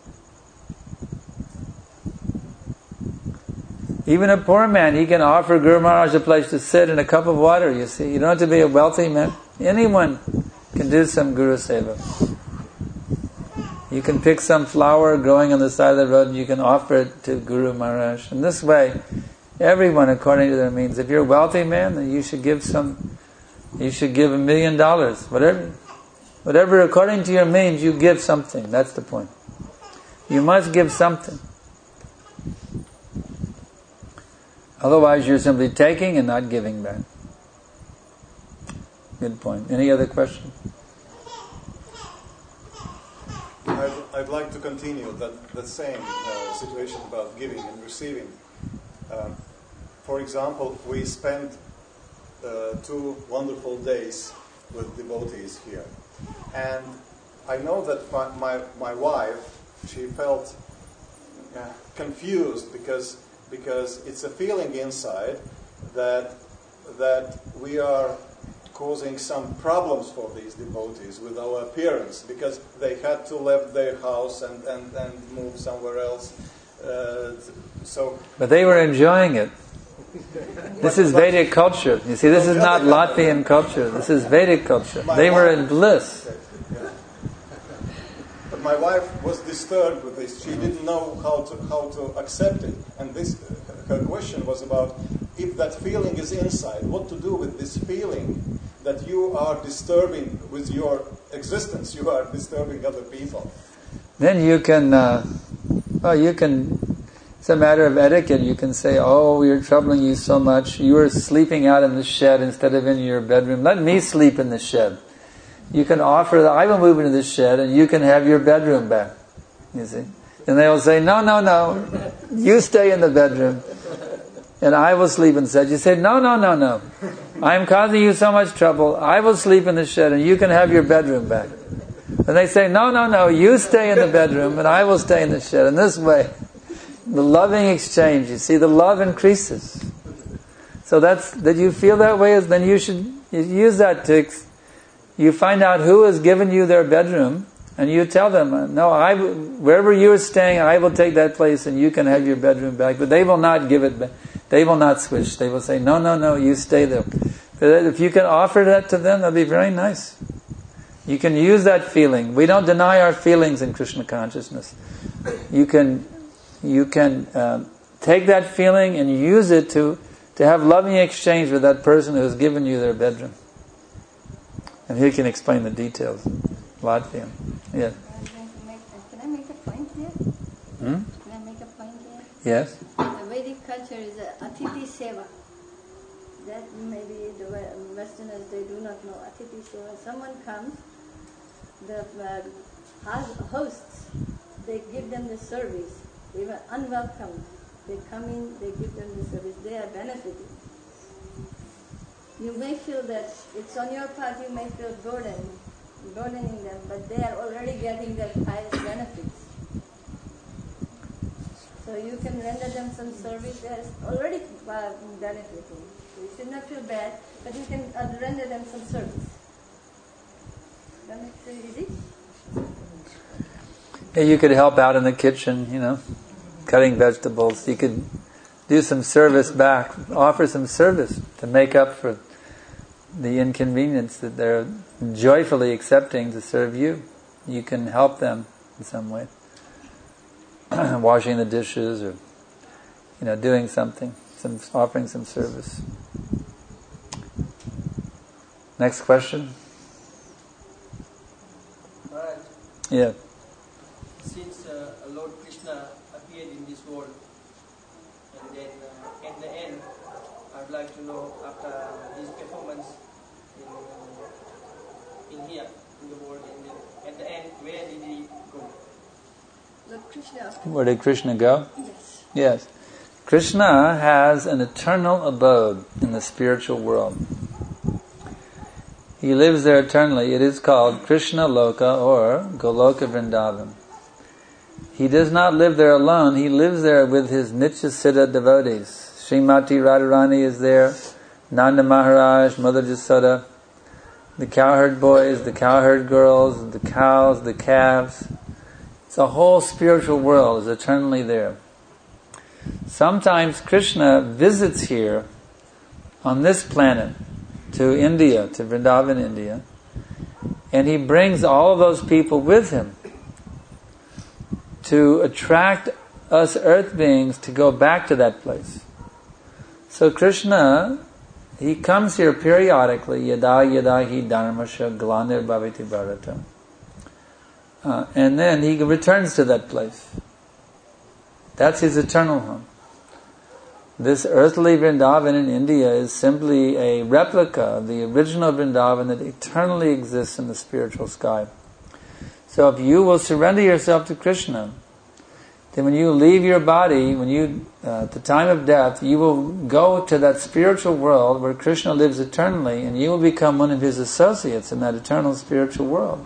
Speaker 2: Even a poor man, he can offer Guru Maharaj a place to sit and a cup of water, you see. You don't have to be a wealthy man. Anyone can do some Guru Seva. You can pick some flower growing on the side of the road and you can offer it to Guru Maharaj. In this way, everyone according to their means. If you're a wealthy man, then you should give some, you should give a million dollars. Whatever, whatever according to your means, you give something. That's the point. You must give something. Otherwise you're simply taking and not giving back. Good point. Any other question?
Speaker 1: I'd, I'd like to continue that, that same uh, situation about giving and receiving. Um, for example, we spent uh, two wonderful days with devotees here. And I know that my, my, my wife, she felt uh, confused because because it's a feeling inside that that we are causing some problems for these devotees with our appearance, because they had to leave their house and, and, and move somewhere else. Uh, so,
Speaker 2: but they were enjoying it. This is Vedic culture. You see, this is not Latvian culture. This is Vedic culture. They were in bliss.
Speaker 1: But my wife was disturbed with this. She didn't know how to how to accept it. And this, her question was about, if that feeling is inside, what to do with this feeling that you are disturbing with your existence, you are disturbing other people.
Speaker 2: Then you can, uh, well, you can, it's a matter of etiquette. You can say, oh, we're troubling you so much. You are sleeping out in the shed instead of in your bedroom. Let me sleep in the shed. You can offer, I will move into the shed and you can have your bedroom back. You see? And they will say, no, no, no. You stay in the bedroom. And I will sleep in the shed. You say, no, no, no, no. I am causing you so much trouble. I will sleep in the shed and you can have your bedroom back. And they say, no, no, no. You stay in the bedroom and I will stay in the shed. In this way, the loving exchange, you see, the love increases. So that's, that you feel that way, is then you should use that to, you find out who has given you their bedroom and you tell them, no, I, wherever you are staying, I will take that place and you can have your bedroom back. But they will not give it back. They will not switch. They will say, no, no, no, you stay there. But if you can offer that to them, that'll be very nice. You can use that feeling. We don't deny our feelings in Krishna consciousness. You can, you can uh, take that feeling and use it to, to have loving exchange with that person who has given you their bedroom. And he can explain the details. Latvian. Yes.
Speaker 4: Can I make a point here?
Speaker 2: Hmm?
Speaker 4: Can I make a point here?
Speaker 2: Yes.
Speaker 4: The Vedic culture is a Atithi Seva. That maybe the Westerners, they do not know. Atithi Seva. Someone comes, the uh, hosts, they give them the service. They were unwelcomed. They come in, they give them the service. They are benefiting. You may feel that it's on your part, you may feel burdened, burdening them, but they are already getting their highest benefits. So you can render them some service, they are already uh, benefiting. So you should not feel bad, but you can uh, render them some service. That makes it easy?
Speaker 2: Yeah, you could help out in the kitchen, you know, cutting vegetables. You could do some service back, offer some service to make up for the inconvenience that they're joyfully accepting to serve you. You can help them in some way. Washing the dishes or, you know, doing something, some offering some service. Next question. Yeah.
Speaker 7: Since uh, Lord Krishna appeared in this world, and then uh, at the end, I'd like to know after his performance in, uh, in here, in the world, and then at the end, where did he go?
Speaker 4: Lord Krishna.
Speaker 2: Where did Krishna go?
Speaker 4: Yes.
Speaker 2: Yes. Krishna has an eternal abode in the spiritual world. He lives there eternally. It is called Krishna Loka or Goloka Vrindavan. He does not live there alone. He lives there with his Nityasiddha devotees. Srimati Radharani is there, Nanda Maharaj, Mother Jasoda, the cowherd boys, the cowherd girls, the cows, the calves. It's a whole spiritual world is eternally there. Sometimes Krishna visits here on this planet to India, to Vrindavan, India, and he brings all of those people with him to attract us earth beings to go back to that place. So Krishna, he comes here periodically, yada yada hi dharmasya glanir bhavati bharata. Uh, and then he returns to that place. That's his eternal home. This earthly Vrindavan in India is simply a replica of the original Vrindavan that eternally exists in the spiritual sky. So if you will surrender yourself to Krishna, then when you leave your body, when you, uh, at the time of death, you will go to that spiritual world where Krishna lives eternally, and you will become one of his associates in that eternal spiritual world.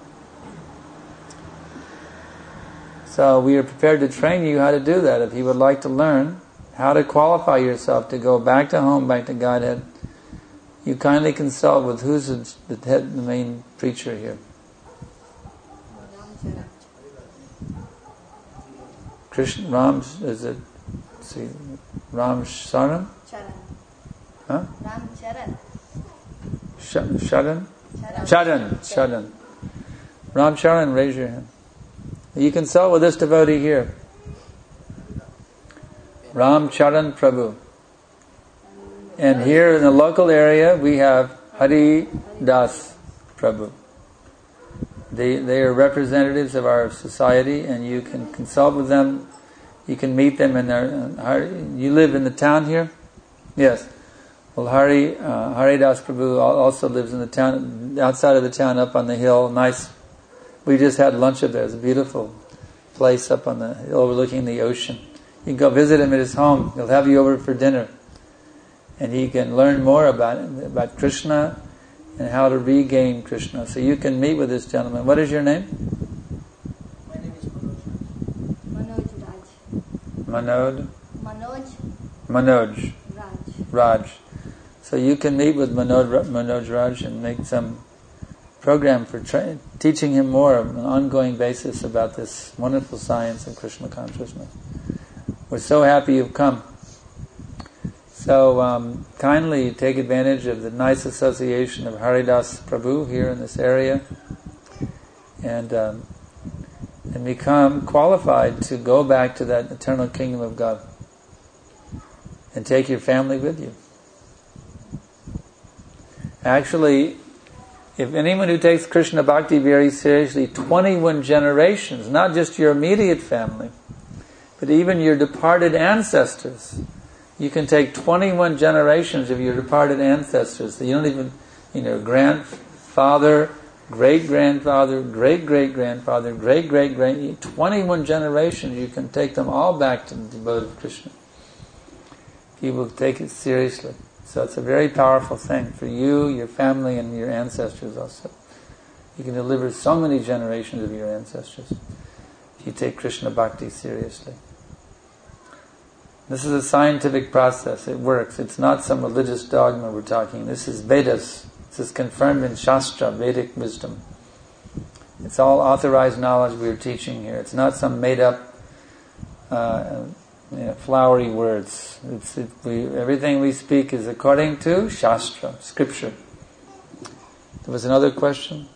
Speaker 2: So we are prepared to train you how to do that. If you would like to learn how to qualify yourself to go back to home, back to Godhead, you kindly consult with who's the head, the main preacher here. Krishna, Ram, is it, see, Ram Sharan?
Speaker 4: Charan.
Speaker 2: Huh?
Speaker 4: Ram Charan.
Speaker 2: Sh- Sharan? Charan. Charan. Ram Charan, raise your hand. You consult with this devotee here. Ram Charan Prabhu. And here in the local area we have Hari Das Prabhu. They they are representatives of our society, and you can consult with them. You can meet them in their. You live in the town here? Yes. Well, Hari uh, Hari Das Prabhu also lives in the town, outside of the town, up on the hill. Nice. We just had lunch up there. It's a beautiful place up on the hill overlooking the ocean. You can go visit him at his home. He'll have you over for dinner. And he can learn more about about Krishna and how to regain Krishna. So you can meet with this gentleman. What is your name?
Speaker 7: My name is Manoj.
Speaker 4: Manoj Raj.
Speaker 2: Manoj?
Speaker 4: Manoj
Speaker 2: Manoj.
Speaker 4: Raj.
Speaker 2: Raj. So you can meet with Manoj, Manoj Raj and make some program for tra- teaching him more on an ongoing basis about this wonderful science of Krishna consciousness. We're so happy you've come. So um, kindly take advantage of the nice association of Haridas Prabhu here in this area, and um, and become qualified to go back to that eternal kingdom of God, and take your family with you. Actually, if anyone who takes Krishna Bhakti very seriously, twenty-one generations, not just your immediate family, but even your departed ancestors. You can take twenty-one generations of your departed ancestors. You don't even, you know, grandfather, great-grandfather, great-great-grandfather, great-great-great, twenty-one generations, you can take them all back to the abode of Krishna. You will take it seriously. So it's a very powerful thing for you, your family, and your ancestors also. You can deliver so many generations of your ancestors if you take Krishna Bhakti seriously. This is a scientific process. It works. It's not some religious dogma we're talking. This is Vedas. This is confirmed in Shastra, Vedic wisdom. It's all authorized knowledge we're teaching here. It's not some made-up, uh, you know, flowery words. It's, it, we, everything we speak is according to Shastra, Scripture. There was another question?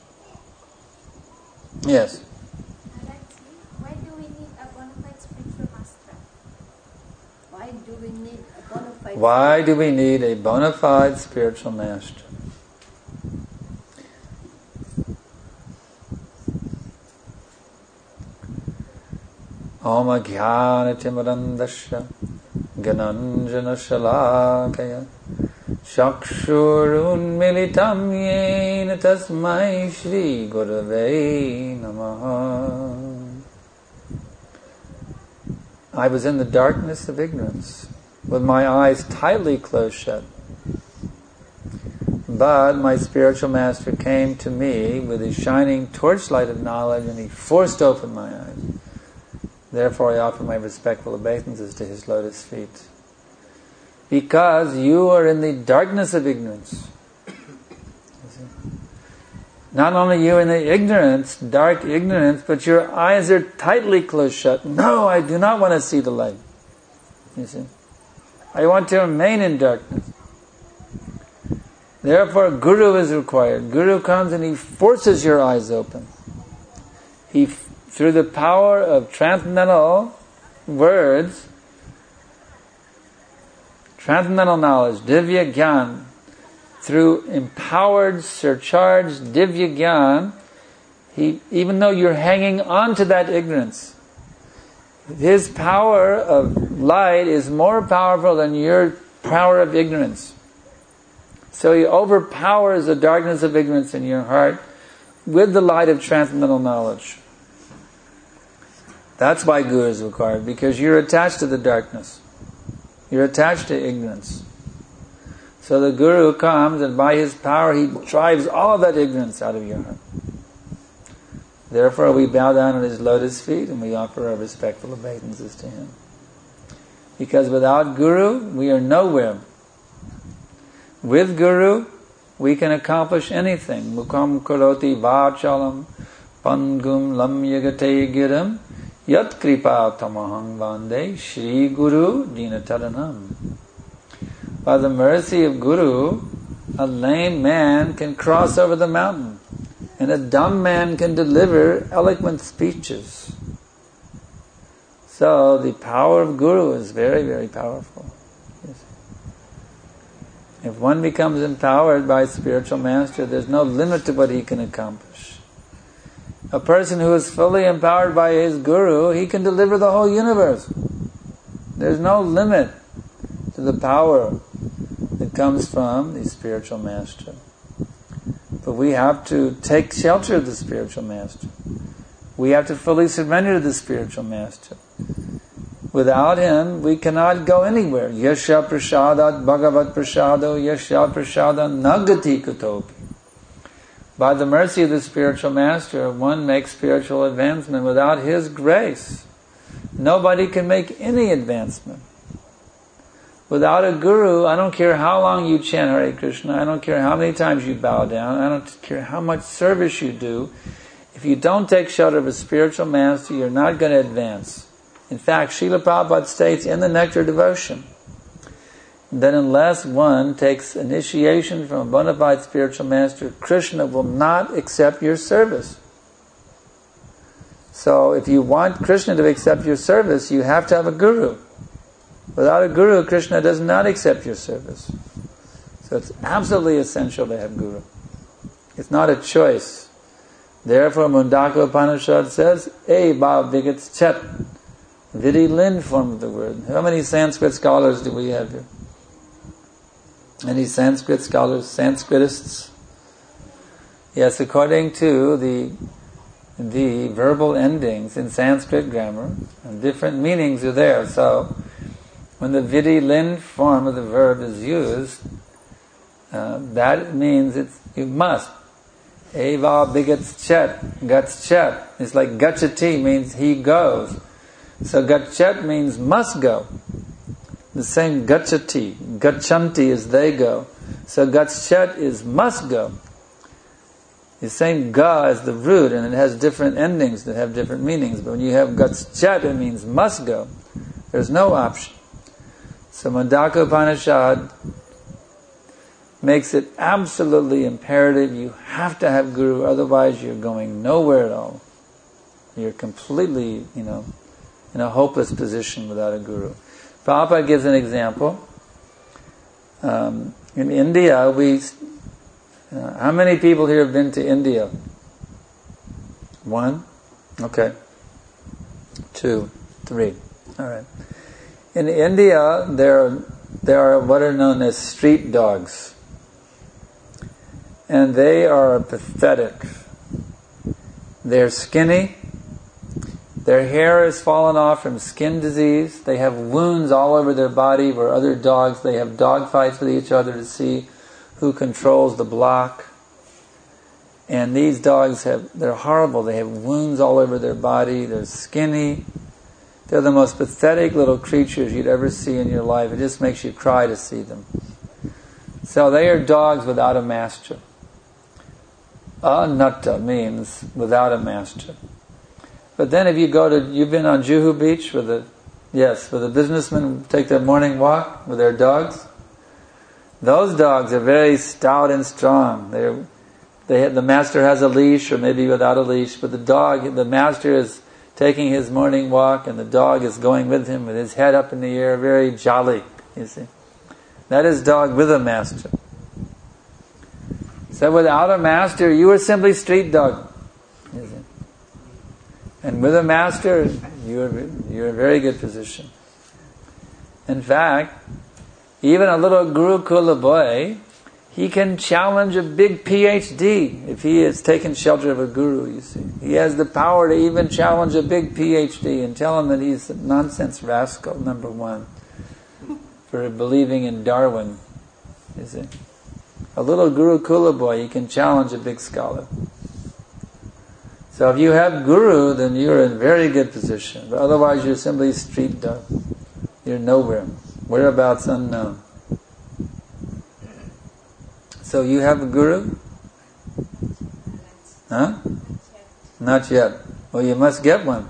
Speaker 2: Yes.
Speaker 8: Why do we need a bona fide spiritual master?
Speaker 4: Why do we need a bona fide?
Speaker 2: Why do we need a bona fide spiritual master? Om Jnana Timirandasya Gananjana Shalakaya Chakshurun Militam Yena Tasmai Shri Gurave Namaha. I was in the darkness of ignorance, with my eyes tightly closed shut. But my spiritual master came to me with his shining torchlight of knowledge, and he forced open my eyes. Therefore I offer my respectful obeisances to his lotus feet. Because you are in the darkness of ignorance. Not only you in the ignorance, dark ignorance, but your eyes are tightly closed shut. No, I do not want to see the light. You see? I want to remain in darkness. Therefore, Guru is required. Guru comes and he forces your eyes open. He, through the power of transcendental words, transcendental knowledge, Divya Gyan, through empowered, surcharged Divya Gyan, he, even though you're hanging on to that ignorance, his power of light is more powerful than your power of ignorance. So he overpowers the darkness of ignorance in your heart with the light of transcendental knowledge. That's why Guru is required, because you're attached to the darkness. You're attached to ignorance. So the Guru comes, and by his power he drives all of that ignorance out of your heart. Therefore we bow down at his lotus feet and we offer our respectful obeisances to him. Because without Guru, we are nowhere. With Guru, we can accomplish anything. Mukham karoti vachalam pangum lam yagate giram yat kripa tamahang vande Shri Guru dinataranam. By the mercy of Guru, a lame man can cross over the mountain, and a dumb man can deliver eloquent speeches. So the power of Guru is very, very powerful. If one becomes empowered by a spiritual master, there's no limit to what he can accomplish. A person who is fully empowered by his Guru, he can deliver the whole universe. There's no limit to the power that comes from the spiritual master. But we have to take shelter of the spiritual master. We have to fully surrender to the spiritual master. Without him, we cannot go anywhere. Yasha prasadat bhagavat prasado yasha prasada nagati kutopi. By the mercy of the spiritual master, one makes spiritual advancement. Without his grace, nobody can make any advancement. Without a guru, I don't care how long you chant Hare Krishna, I don't care how many times you bow down, I don't care how much service you do, if you don't take shelter of a spiritual master, you're not going to advance. In fact, Srila Prabhupada states in the Nectar Devotion that unless one takes initiation from a bona fide spiritual master, Krishna will not accept your service. So if you want Krishna to accept your service, you have to have a guru. Without a guru, Krishna does not accept your service. So it's absolutely essential to have guru. It's not a choice. Therefore, Mundaka Upanishad says, "Ey bhav vigats chat." Vidi lin form of the word. How many Sanskrit scholars do we have here? Any Sanskrit scholars, Sanskritists? Yes, according to the the verbal endings in Sanskrit grammar, and different meanings are there. So, when the vidi lin form of the verb is used, uh, that means it's you must. Eva bigats chet, gats chet. It's like gachati means he goes. So gachat means must go. The same gachati, gachanti is they go. So gachat is must go. The same ga is the root, and it has different endings that have different meanings. But when you have gachat, it means must go. There's no option. So Mundaka Upanishad makes it absolutely imperative. You have to have guru, otherwise you're going nowhere at all. You're completely, you know, in a hopeless position without a guru. Prabhupada gives an example. Um, in India, we... Uh, how many people here have been to India? One? Okay. Two. Three. All right. In India, there there are what are known as street dogs, and they are pathetic. They're skinny. Their hair is fallen off from skin disease. They have wounds all over their body where other dogs, they have dog fights with each other to see who controls the block. And these dogs have, they're horrible. They have wounds all over their body. They're skinny. They're the most pathetic little creatures you'd ever see in your life. It just makes you cry to see them. So they are dogs without a master. Anatta means without a master. But then if you go to, you've been on Juhu Beach with the, yes, where the businessmen take their morning walk with their dogs. Those dogs are very stout and strong. They're, they have, the master has a leash, or maybe without a leash, but the dog, the master is taking his morning walk, and the dog is going with him with his head up in the air, very jolly, you see. That is dog with a master. So without a master, you are simply street dog. You see. And with a master, you're, you're in a very good position. In fact, even a little Gurukula boy, he can challenge a big P H D if he has taken shelter of a guru, you see. He has the power to even challenge a big P H D and tell him that he's a nonsense rascal, number one, for believing in Darwin, you see. A little Gurukula boy, he can challenge a big scholar. So if you have guru, then you're in very good position. But otherwise you're simply street dog. You're nowhere. Whereabouts unknown. So you have a guru? Huh? Not yet. Well, you must get one.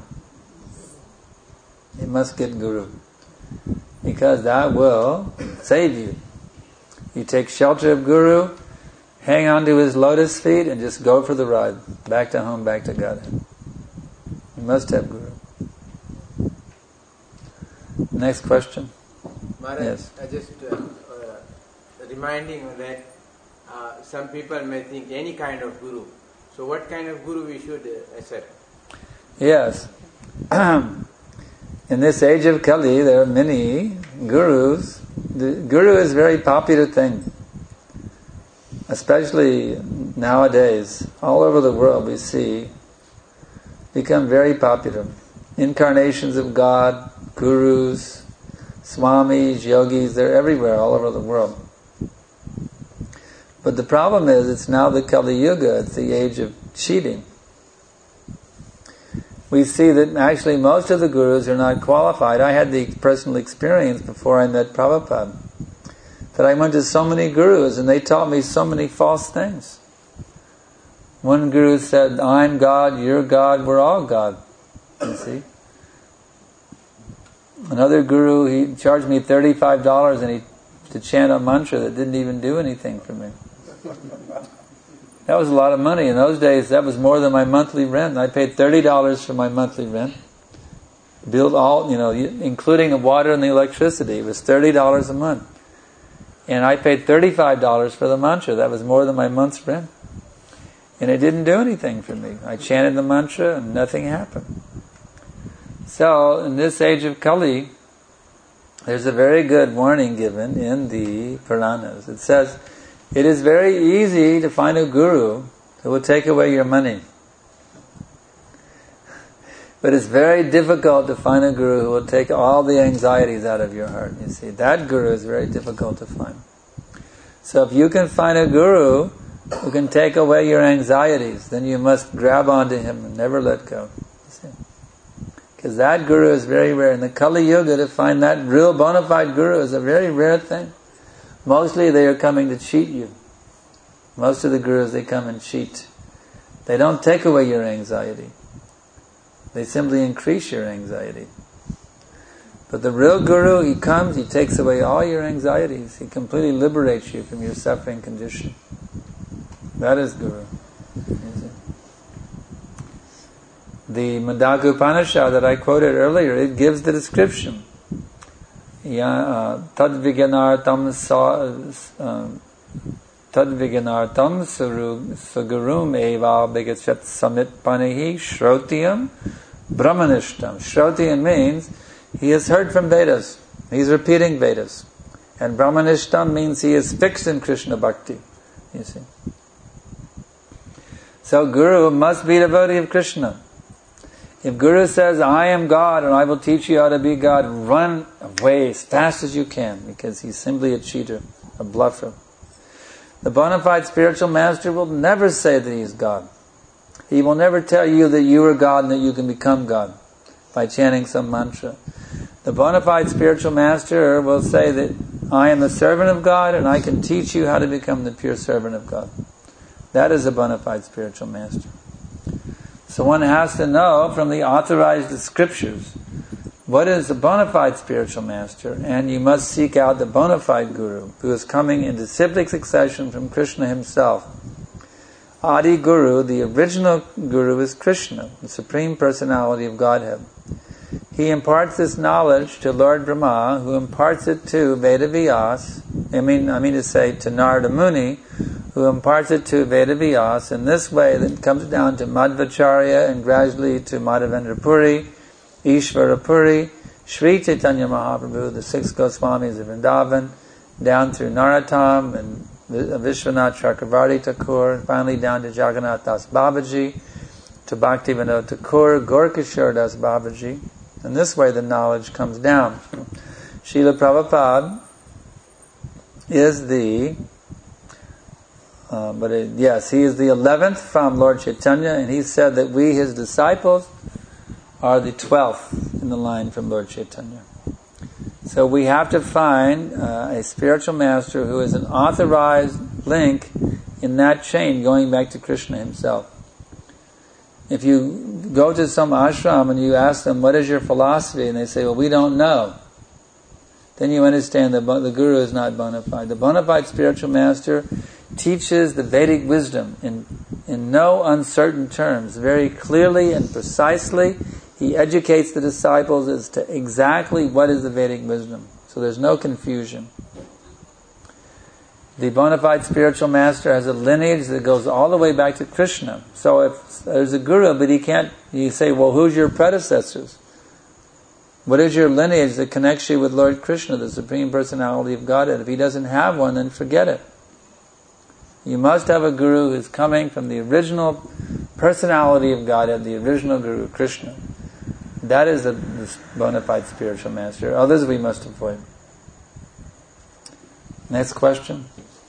Speaker 2: You must get guru. Because that will save you. You take shelter of guru, hang on to his lotus feet, and just go for the ride. Back to home, back to Godhead. You must have guru. Next question.
Speaker 3: Maharaj,
Speaker 2: Yes.
Speaker 3: I just uh, uh, reminding you that uh, some people may think any kind of guru. So what kind of guru we should uh, accept?
Speaker 2: Yes. In this age of Kali, there are many gurus. The guru is a very popular thing. Especially nowadays, all over the world we see become very popular. Incarnations of God, gurus, swamis, yogis, they're everywhere, all over the world. But the problem is, it's now the Kali Yuga, it's the age of cheating. We see that actually most of the gurus are not qualified. I had the personal experience before I met Prabhupada, that I went to so many gurus and they taught me so many false things. One guru said, I'm God, you're God, we're all God. You see? Another guru, he charged me thirty-five dollars and he to chant a mantra that didn't even do anything for me. That was a lot of money. In those days, that was more than my monthly rent. I paid thirty dollars for my monthly rent. Billed all, you know, including the water and the electricity. It was thirty dollars a month. And I paid thirty-five dollars for the mantra. That was more than my month's rent. And it didn't do anything for me. I chanted the mantra and nothing happened. So, in this age of Kali, there's a very good warning given in the Puranas. It says, it is very easy to find a guru who will take away your money. But it's very difficult to find a guru who will take all the anxieties out of your heart. You see, that guru is very difficult to find. So if you can find a guru who can take away your anxieties, then you must grab onto him and never let go. Because that guru is very rare. In the Kali Yuga, to find that real bona fide guru is a very rare thing. Mostly they are coming to cheat you. Most of the gurus, they come and cheat. They don't take away your anxiety. They simply increase your anxiety. But the real guru, he comes, he takes away all your anxieties. He completely liberates you from your suffering condition. That is guru. The Madhya Upanishad that I quoted earlier, it gives the description. Tad vigyanartam Tad vigyanartam sugurum eva begachat samit panihi shrotiam Brahmanishtam. Shrotian means he has heard from Vedas. He's repeating Vedas. And Brahmanishtam means he is fixed in Krishna Bhakti. You see. So Guru must be a devotee of Krishna. If Guru says, I am God and I will teach you how to be God, run away as fast as you can, because he's simply a cheater, a bluffer. The bona fide spiritual master will never say that he is God. He will never tell you that you are God and that you can become God by chanting some mantra. The bona fide spiritual master will say that I am the servant of God and I can teach you how to become the pure servant of God. That is a bona fide spiritual master. So one has to know from the authorized scriptures what is the bona fide spiritual master, and you must seek out the bona fide guru who is coming in disciplic succession from Krishna himself. Adi Guru, the original guru, is Krishna, the Supreme Personality of Godhead. He imparts this knowledge to Lord Brahma, who imparts it to Vedavyas, I mean, I mean to say to Narada Muni, who imparts it to Vedavyas. In this way, it comes down to Madhvacharya and gradually to Madhavendra Puri, Ishvara Puri, Sri Chaitanya Mahaprabhu, the six Goswamis of Vrindavan, down through Narottam and Vishwanath Chakravarti Thakur, and finally down to Jagannath Das Babaji, to Bhaktivinoda Thakur, Gorkishore Das Babaji. In this way the knowledge comes down. Srila Prabhupada is the, uh, but it, yes, he is the eleventh from Lord Chaitanya, and he said that we, his disciples, are the twelfth in the line from Lord Chaitanya. So we have to find uh, a spiritual master who is an authorized link in that chain going back to Krishna himself. If you go to some ashram and you ask them, what is your philosophy? And they say, well, we don't know. Then you understand that the guru is not bona fide. The bona fide spiritual master teaches the Vedic wisdom in, in no uncertain terms, very clearly and precisely. He educates the disciples as to exactly what is the Vedic wisdom. So there's no confusion. The bona fide spiritual master has a lineage that goes all the way back to Krishna. So if there's a guru, but he can't, you say, well, who's your predecessors? What is your lineage that connects you with Lord Krishna, the Supreme Personality of Godhead? If he doesn't have one, then forget it. You must have a guru who's coming from the original personality of Godhead, the original guru, Krishna. That is the, the bona fide spiritual master. Others we must avoid. Next question.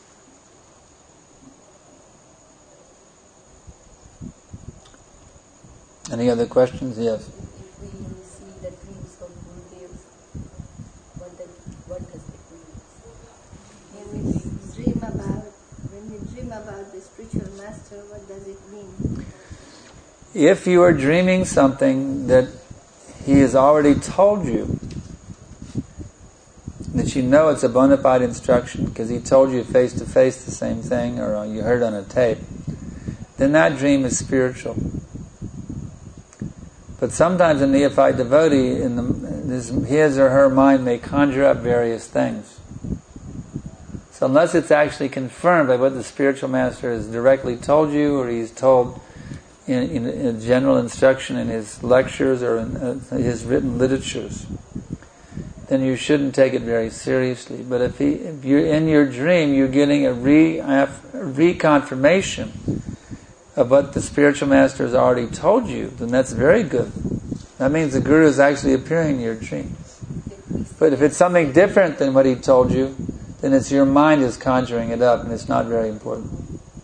Speaker 2: Any other questions? Yes.
Speaker 4: If we see the dreams of Gurudev, what, the, what does it mean? When we dream about, when we dream about the spiritual master, what does it mean?
Speaker 2: If you are dreaming something that he has already told you, that you know it's a bona fide instruction because he told you face to face the same thing, or you heard on a tape, then that dream is spiritual. But sometimes a neophyte devotee, in the, his or her mind may conjure up various things. So unless it's actually confirmed by what the spiritual master has directly told you, or he's told in, in, in general instruction in his lectures or in uh, his written literatures, then you shouldn't take it very seriously. But if, he, if you're in your dream, you're getting a, re, a reconfirmation of what the spiritual master has already told you, then that's very good. That means the guru is actually appearing in your dream. But if it's something different than what he told you, then it's your mind is conjuring it up, and it's not very important.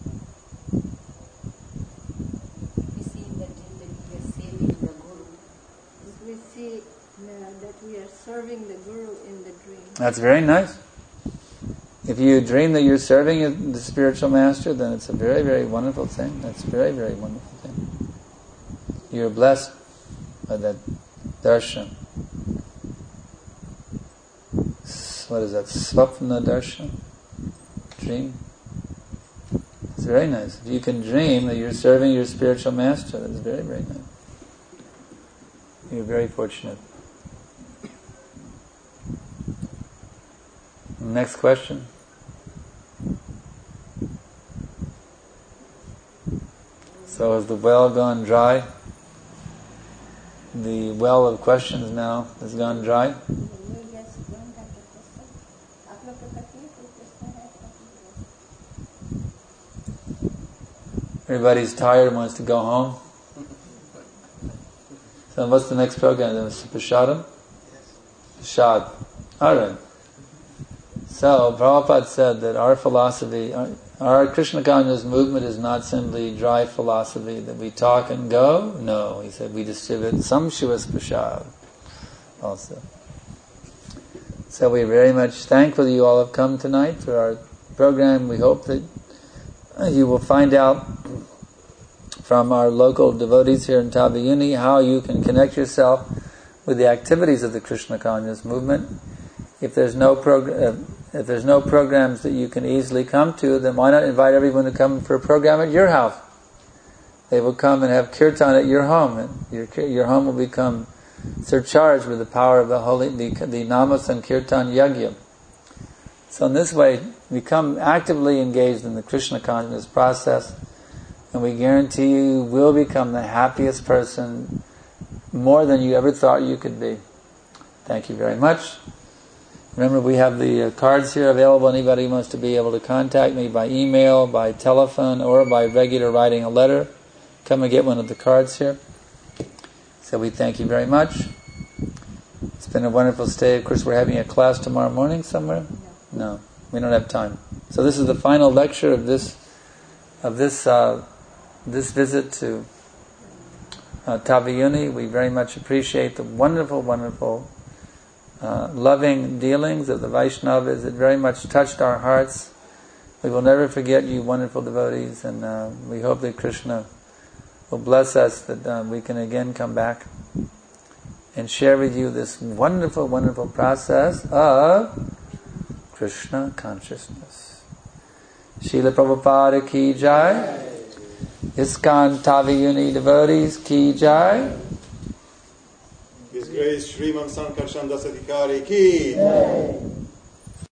Speaker 4: We see in the dream that we are saving the guru. We see uh, that we are serving the guru in the dream.
Speaker 2: That's very nice. If you dream that you're serving the spiritual master, then it's a very, very wonderful thing. That's a very, very wonderful thing. You're blessed by that darshan. What is that? Swapna darshan? Dream. It's very nice. If you can dream that you're serving your spiritual master, that's very, very nice. You're very fortunate. Next question. So has the well gone dry? the well of questions now has gone dry. Everybody's tired and wants to go home. So what's the next program? Prasadam? Prasad. Alright. So Prabhupada said that our philosophy, our, our Krishna consciousness movement is not simply dry philosophy that we talk and go. No, he said we distribute sumptuous prasad also. So we're very much thankful that you all have come tonight for our program. We hope that you will find out from our local devotees here in Tavayuni how you can connect yourself with the activities of the Krishna consciousness movement. If there's no progr- if there's no programs that you can easily come to, then why not invite everyone to come for a program at your house? They will come and have kirtan at your home, and your your home will become surcharged with the power of the holy the, the namas and kirtan yagya. So in this way, become actively engaged in the Krishna consciousness process, and we guarantee you will become the happiest person, more than you ever thought you could be. Thank you very much. Remember, we have the uh, cards here available. Anybody who wants to be able to contact me by email, by telephone, or by regular writing a letter, come and get one of the cards here. So we thank you very much. It's been a wonderful stay. Of course, we're having a class tomorrow morning somewhere. No, we don't have time. So this is the final lecture of this of this uh, this visit to uh, Tavayuni. We very much appreciate the wonderful, wonderful, uh, loving dealings of the Vaishnavas. It very much touched our hearts. We will never forget you, wonderful devotees, and uh, we hope that Krishna will bless us that uh, we can again come back and share with you this wonderful, wonderful process of Krishna consciousness. Srila Prabhupada ki jai. ISKCON Tavayuni devotees ki jai.
Speaker 1: His Grace Sriman Sankarshan Das Adhikari ki jai.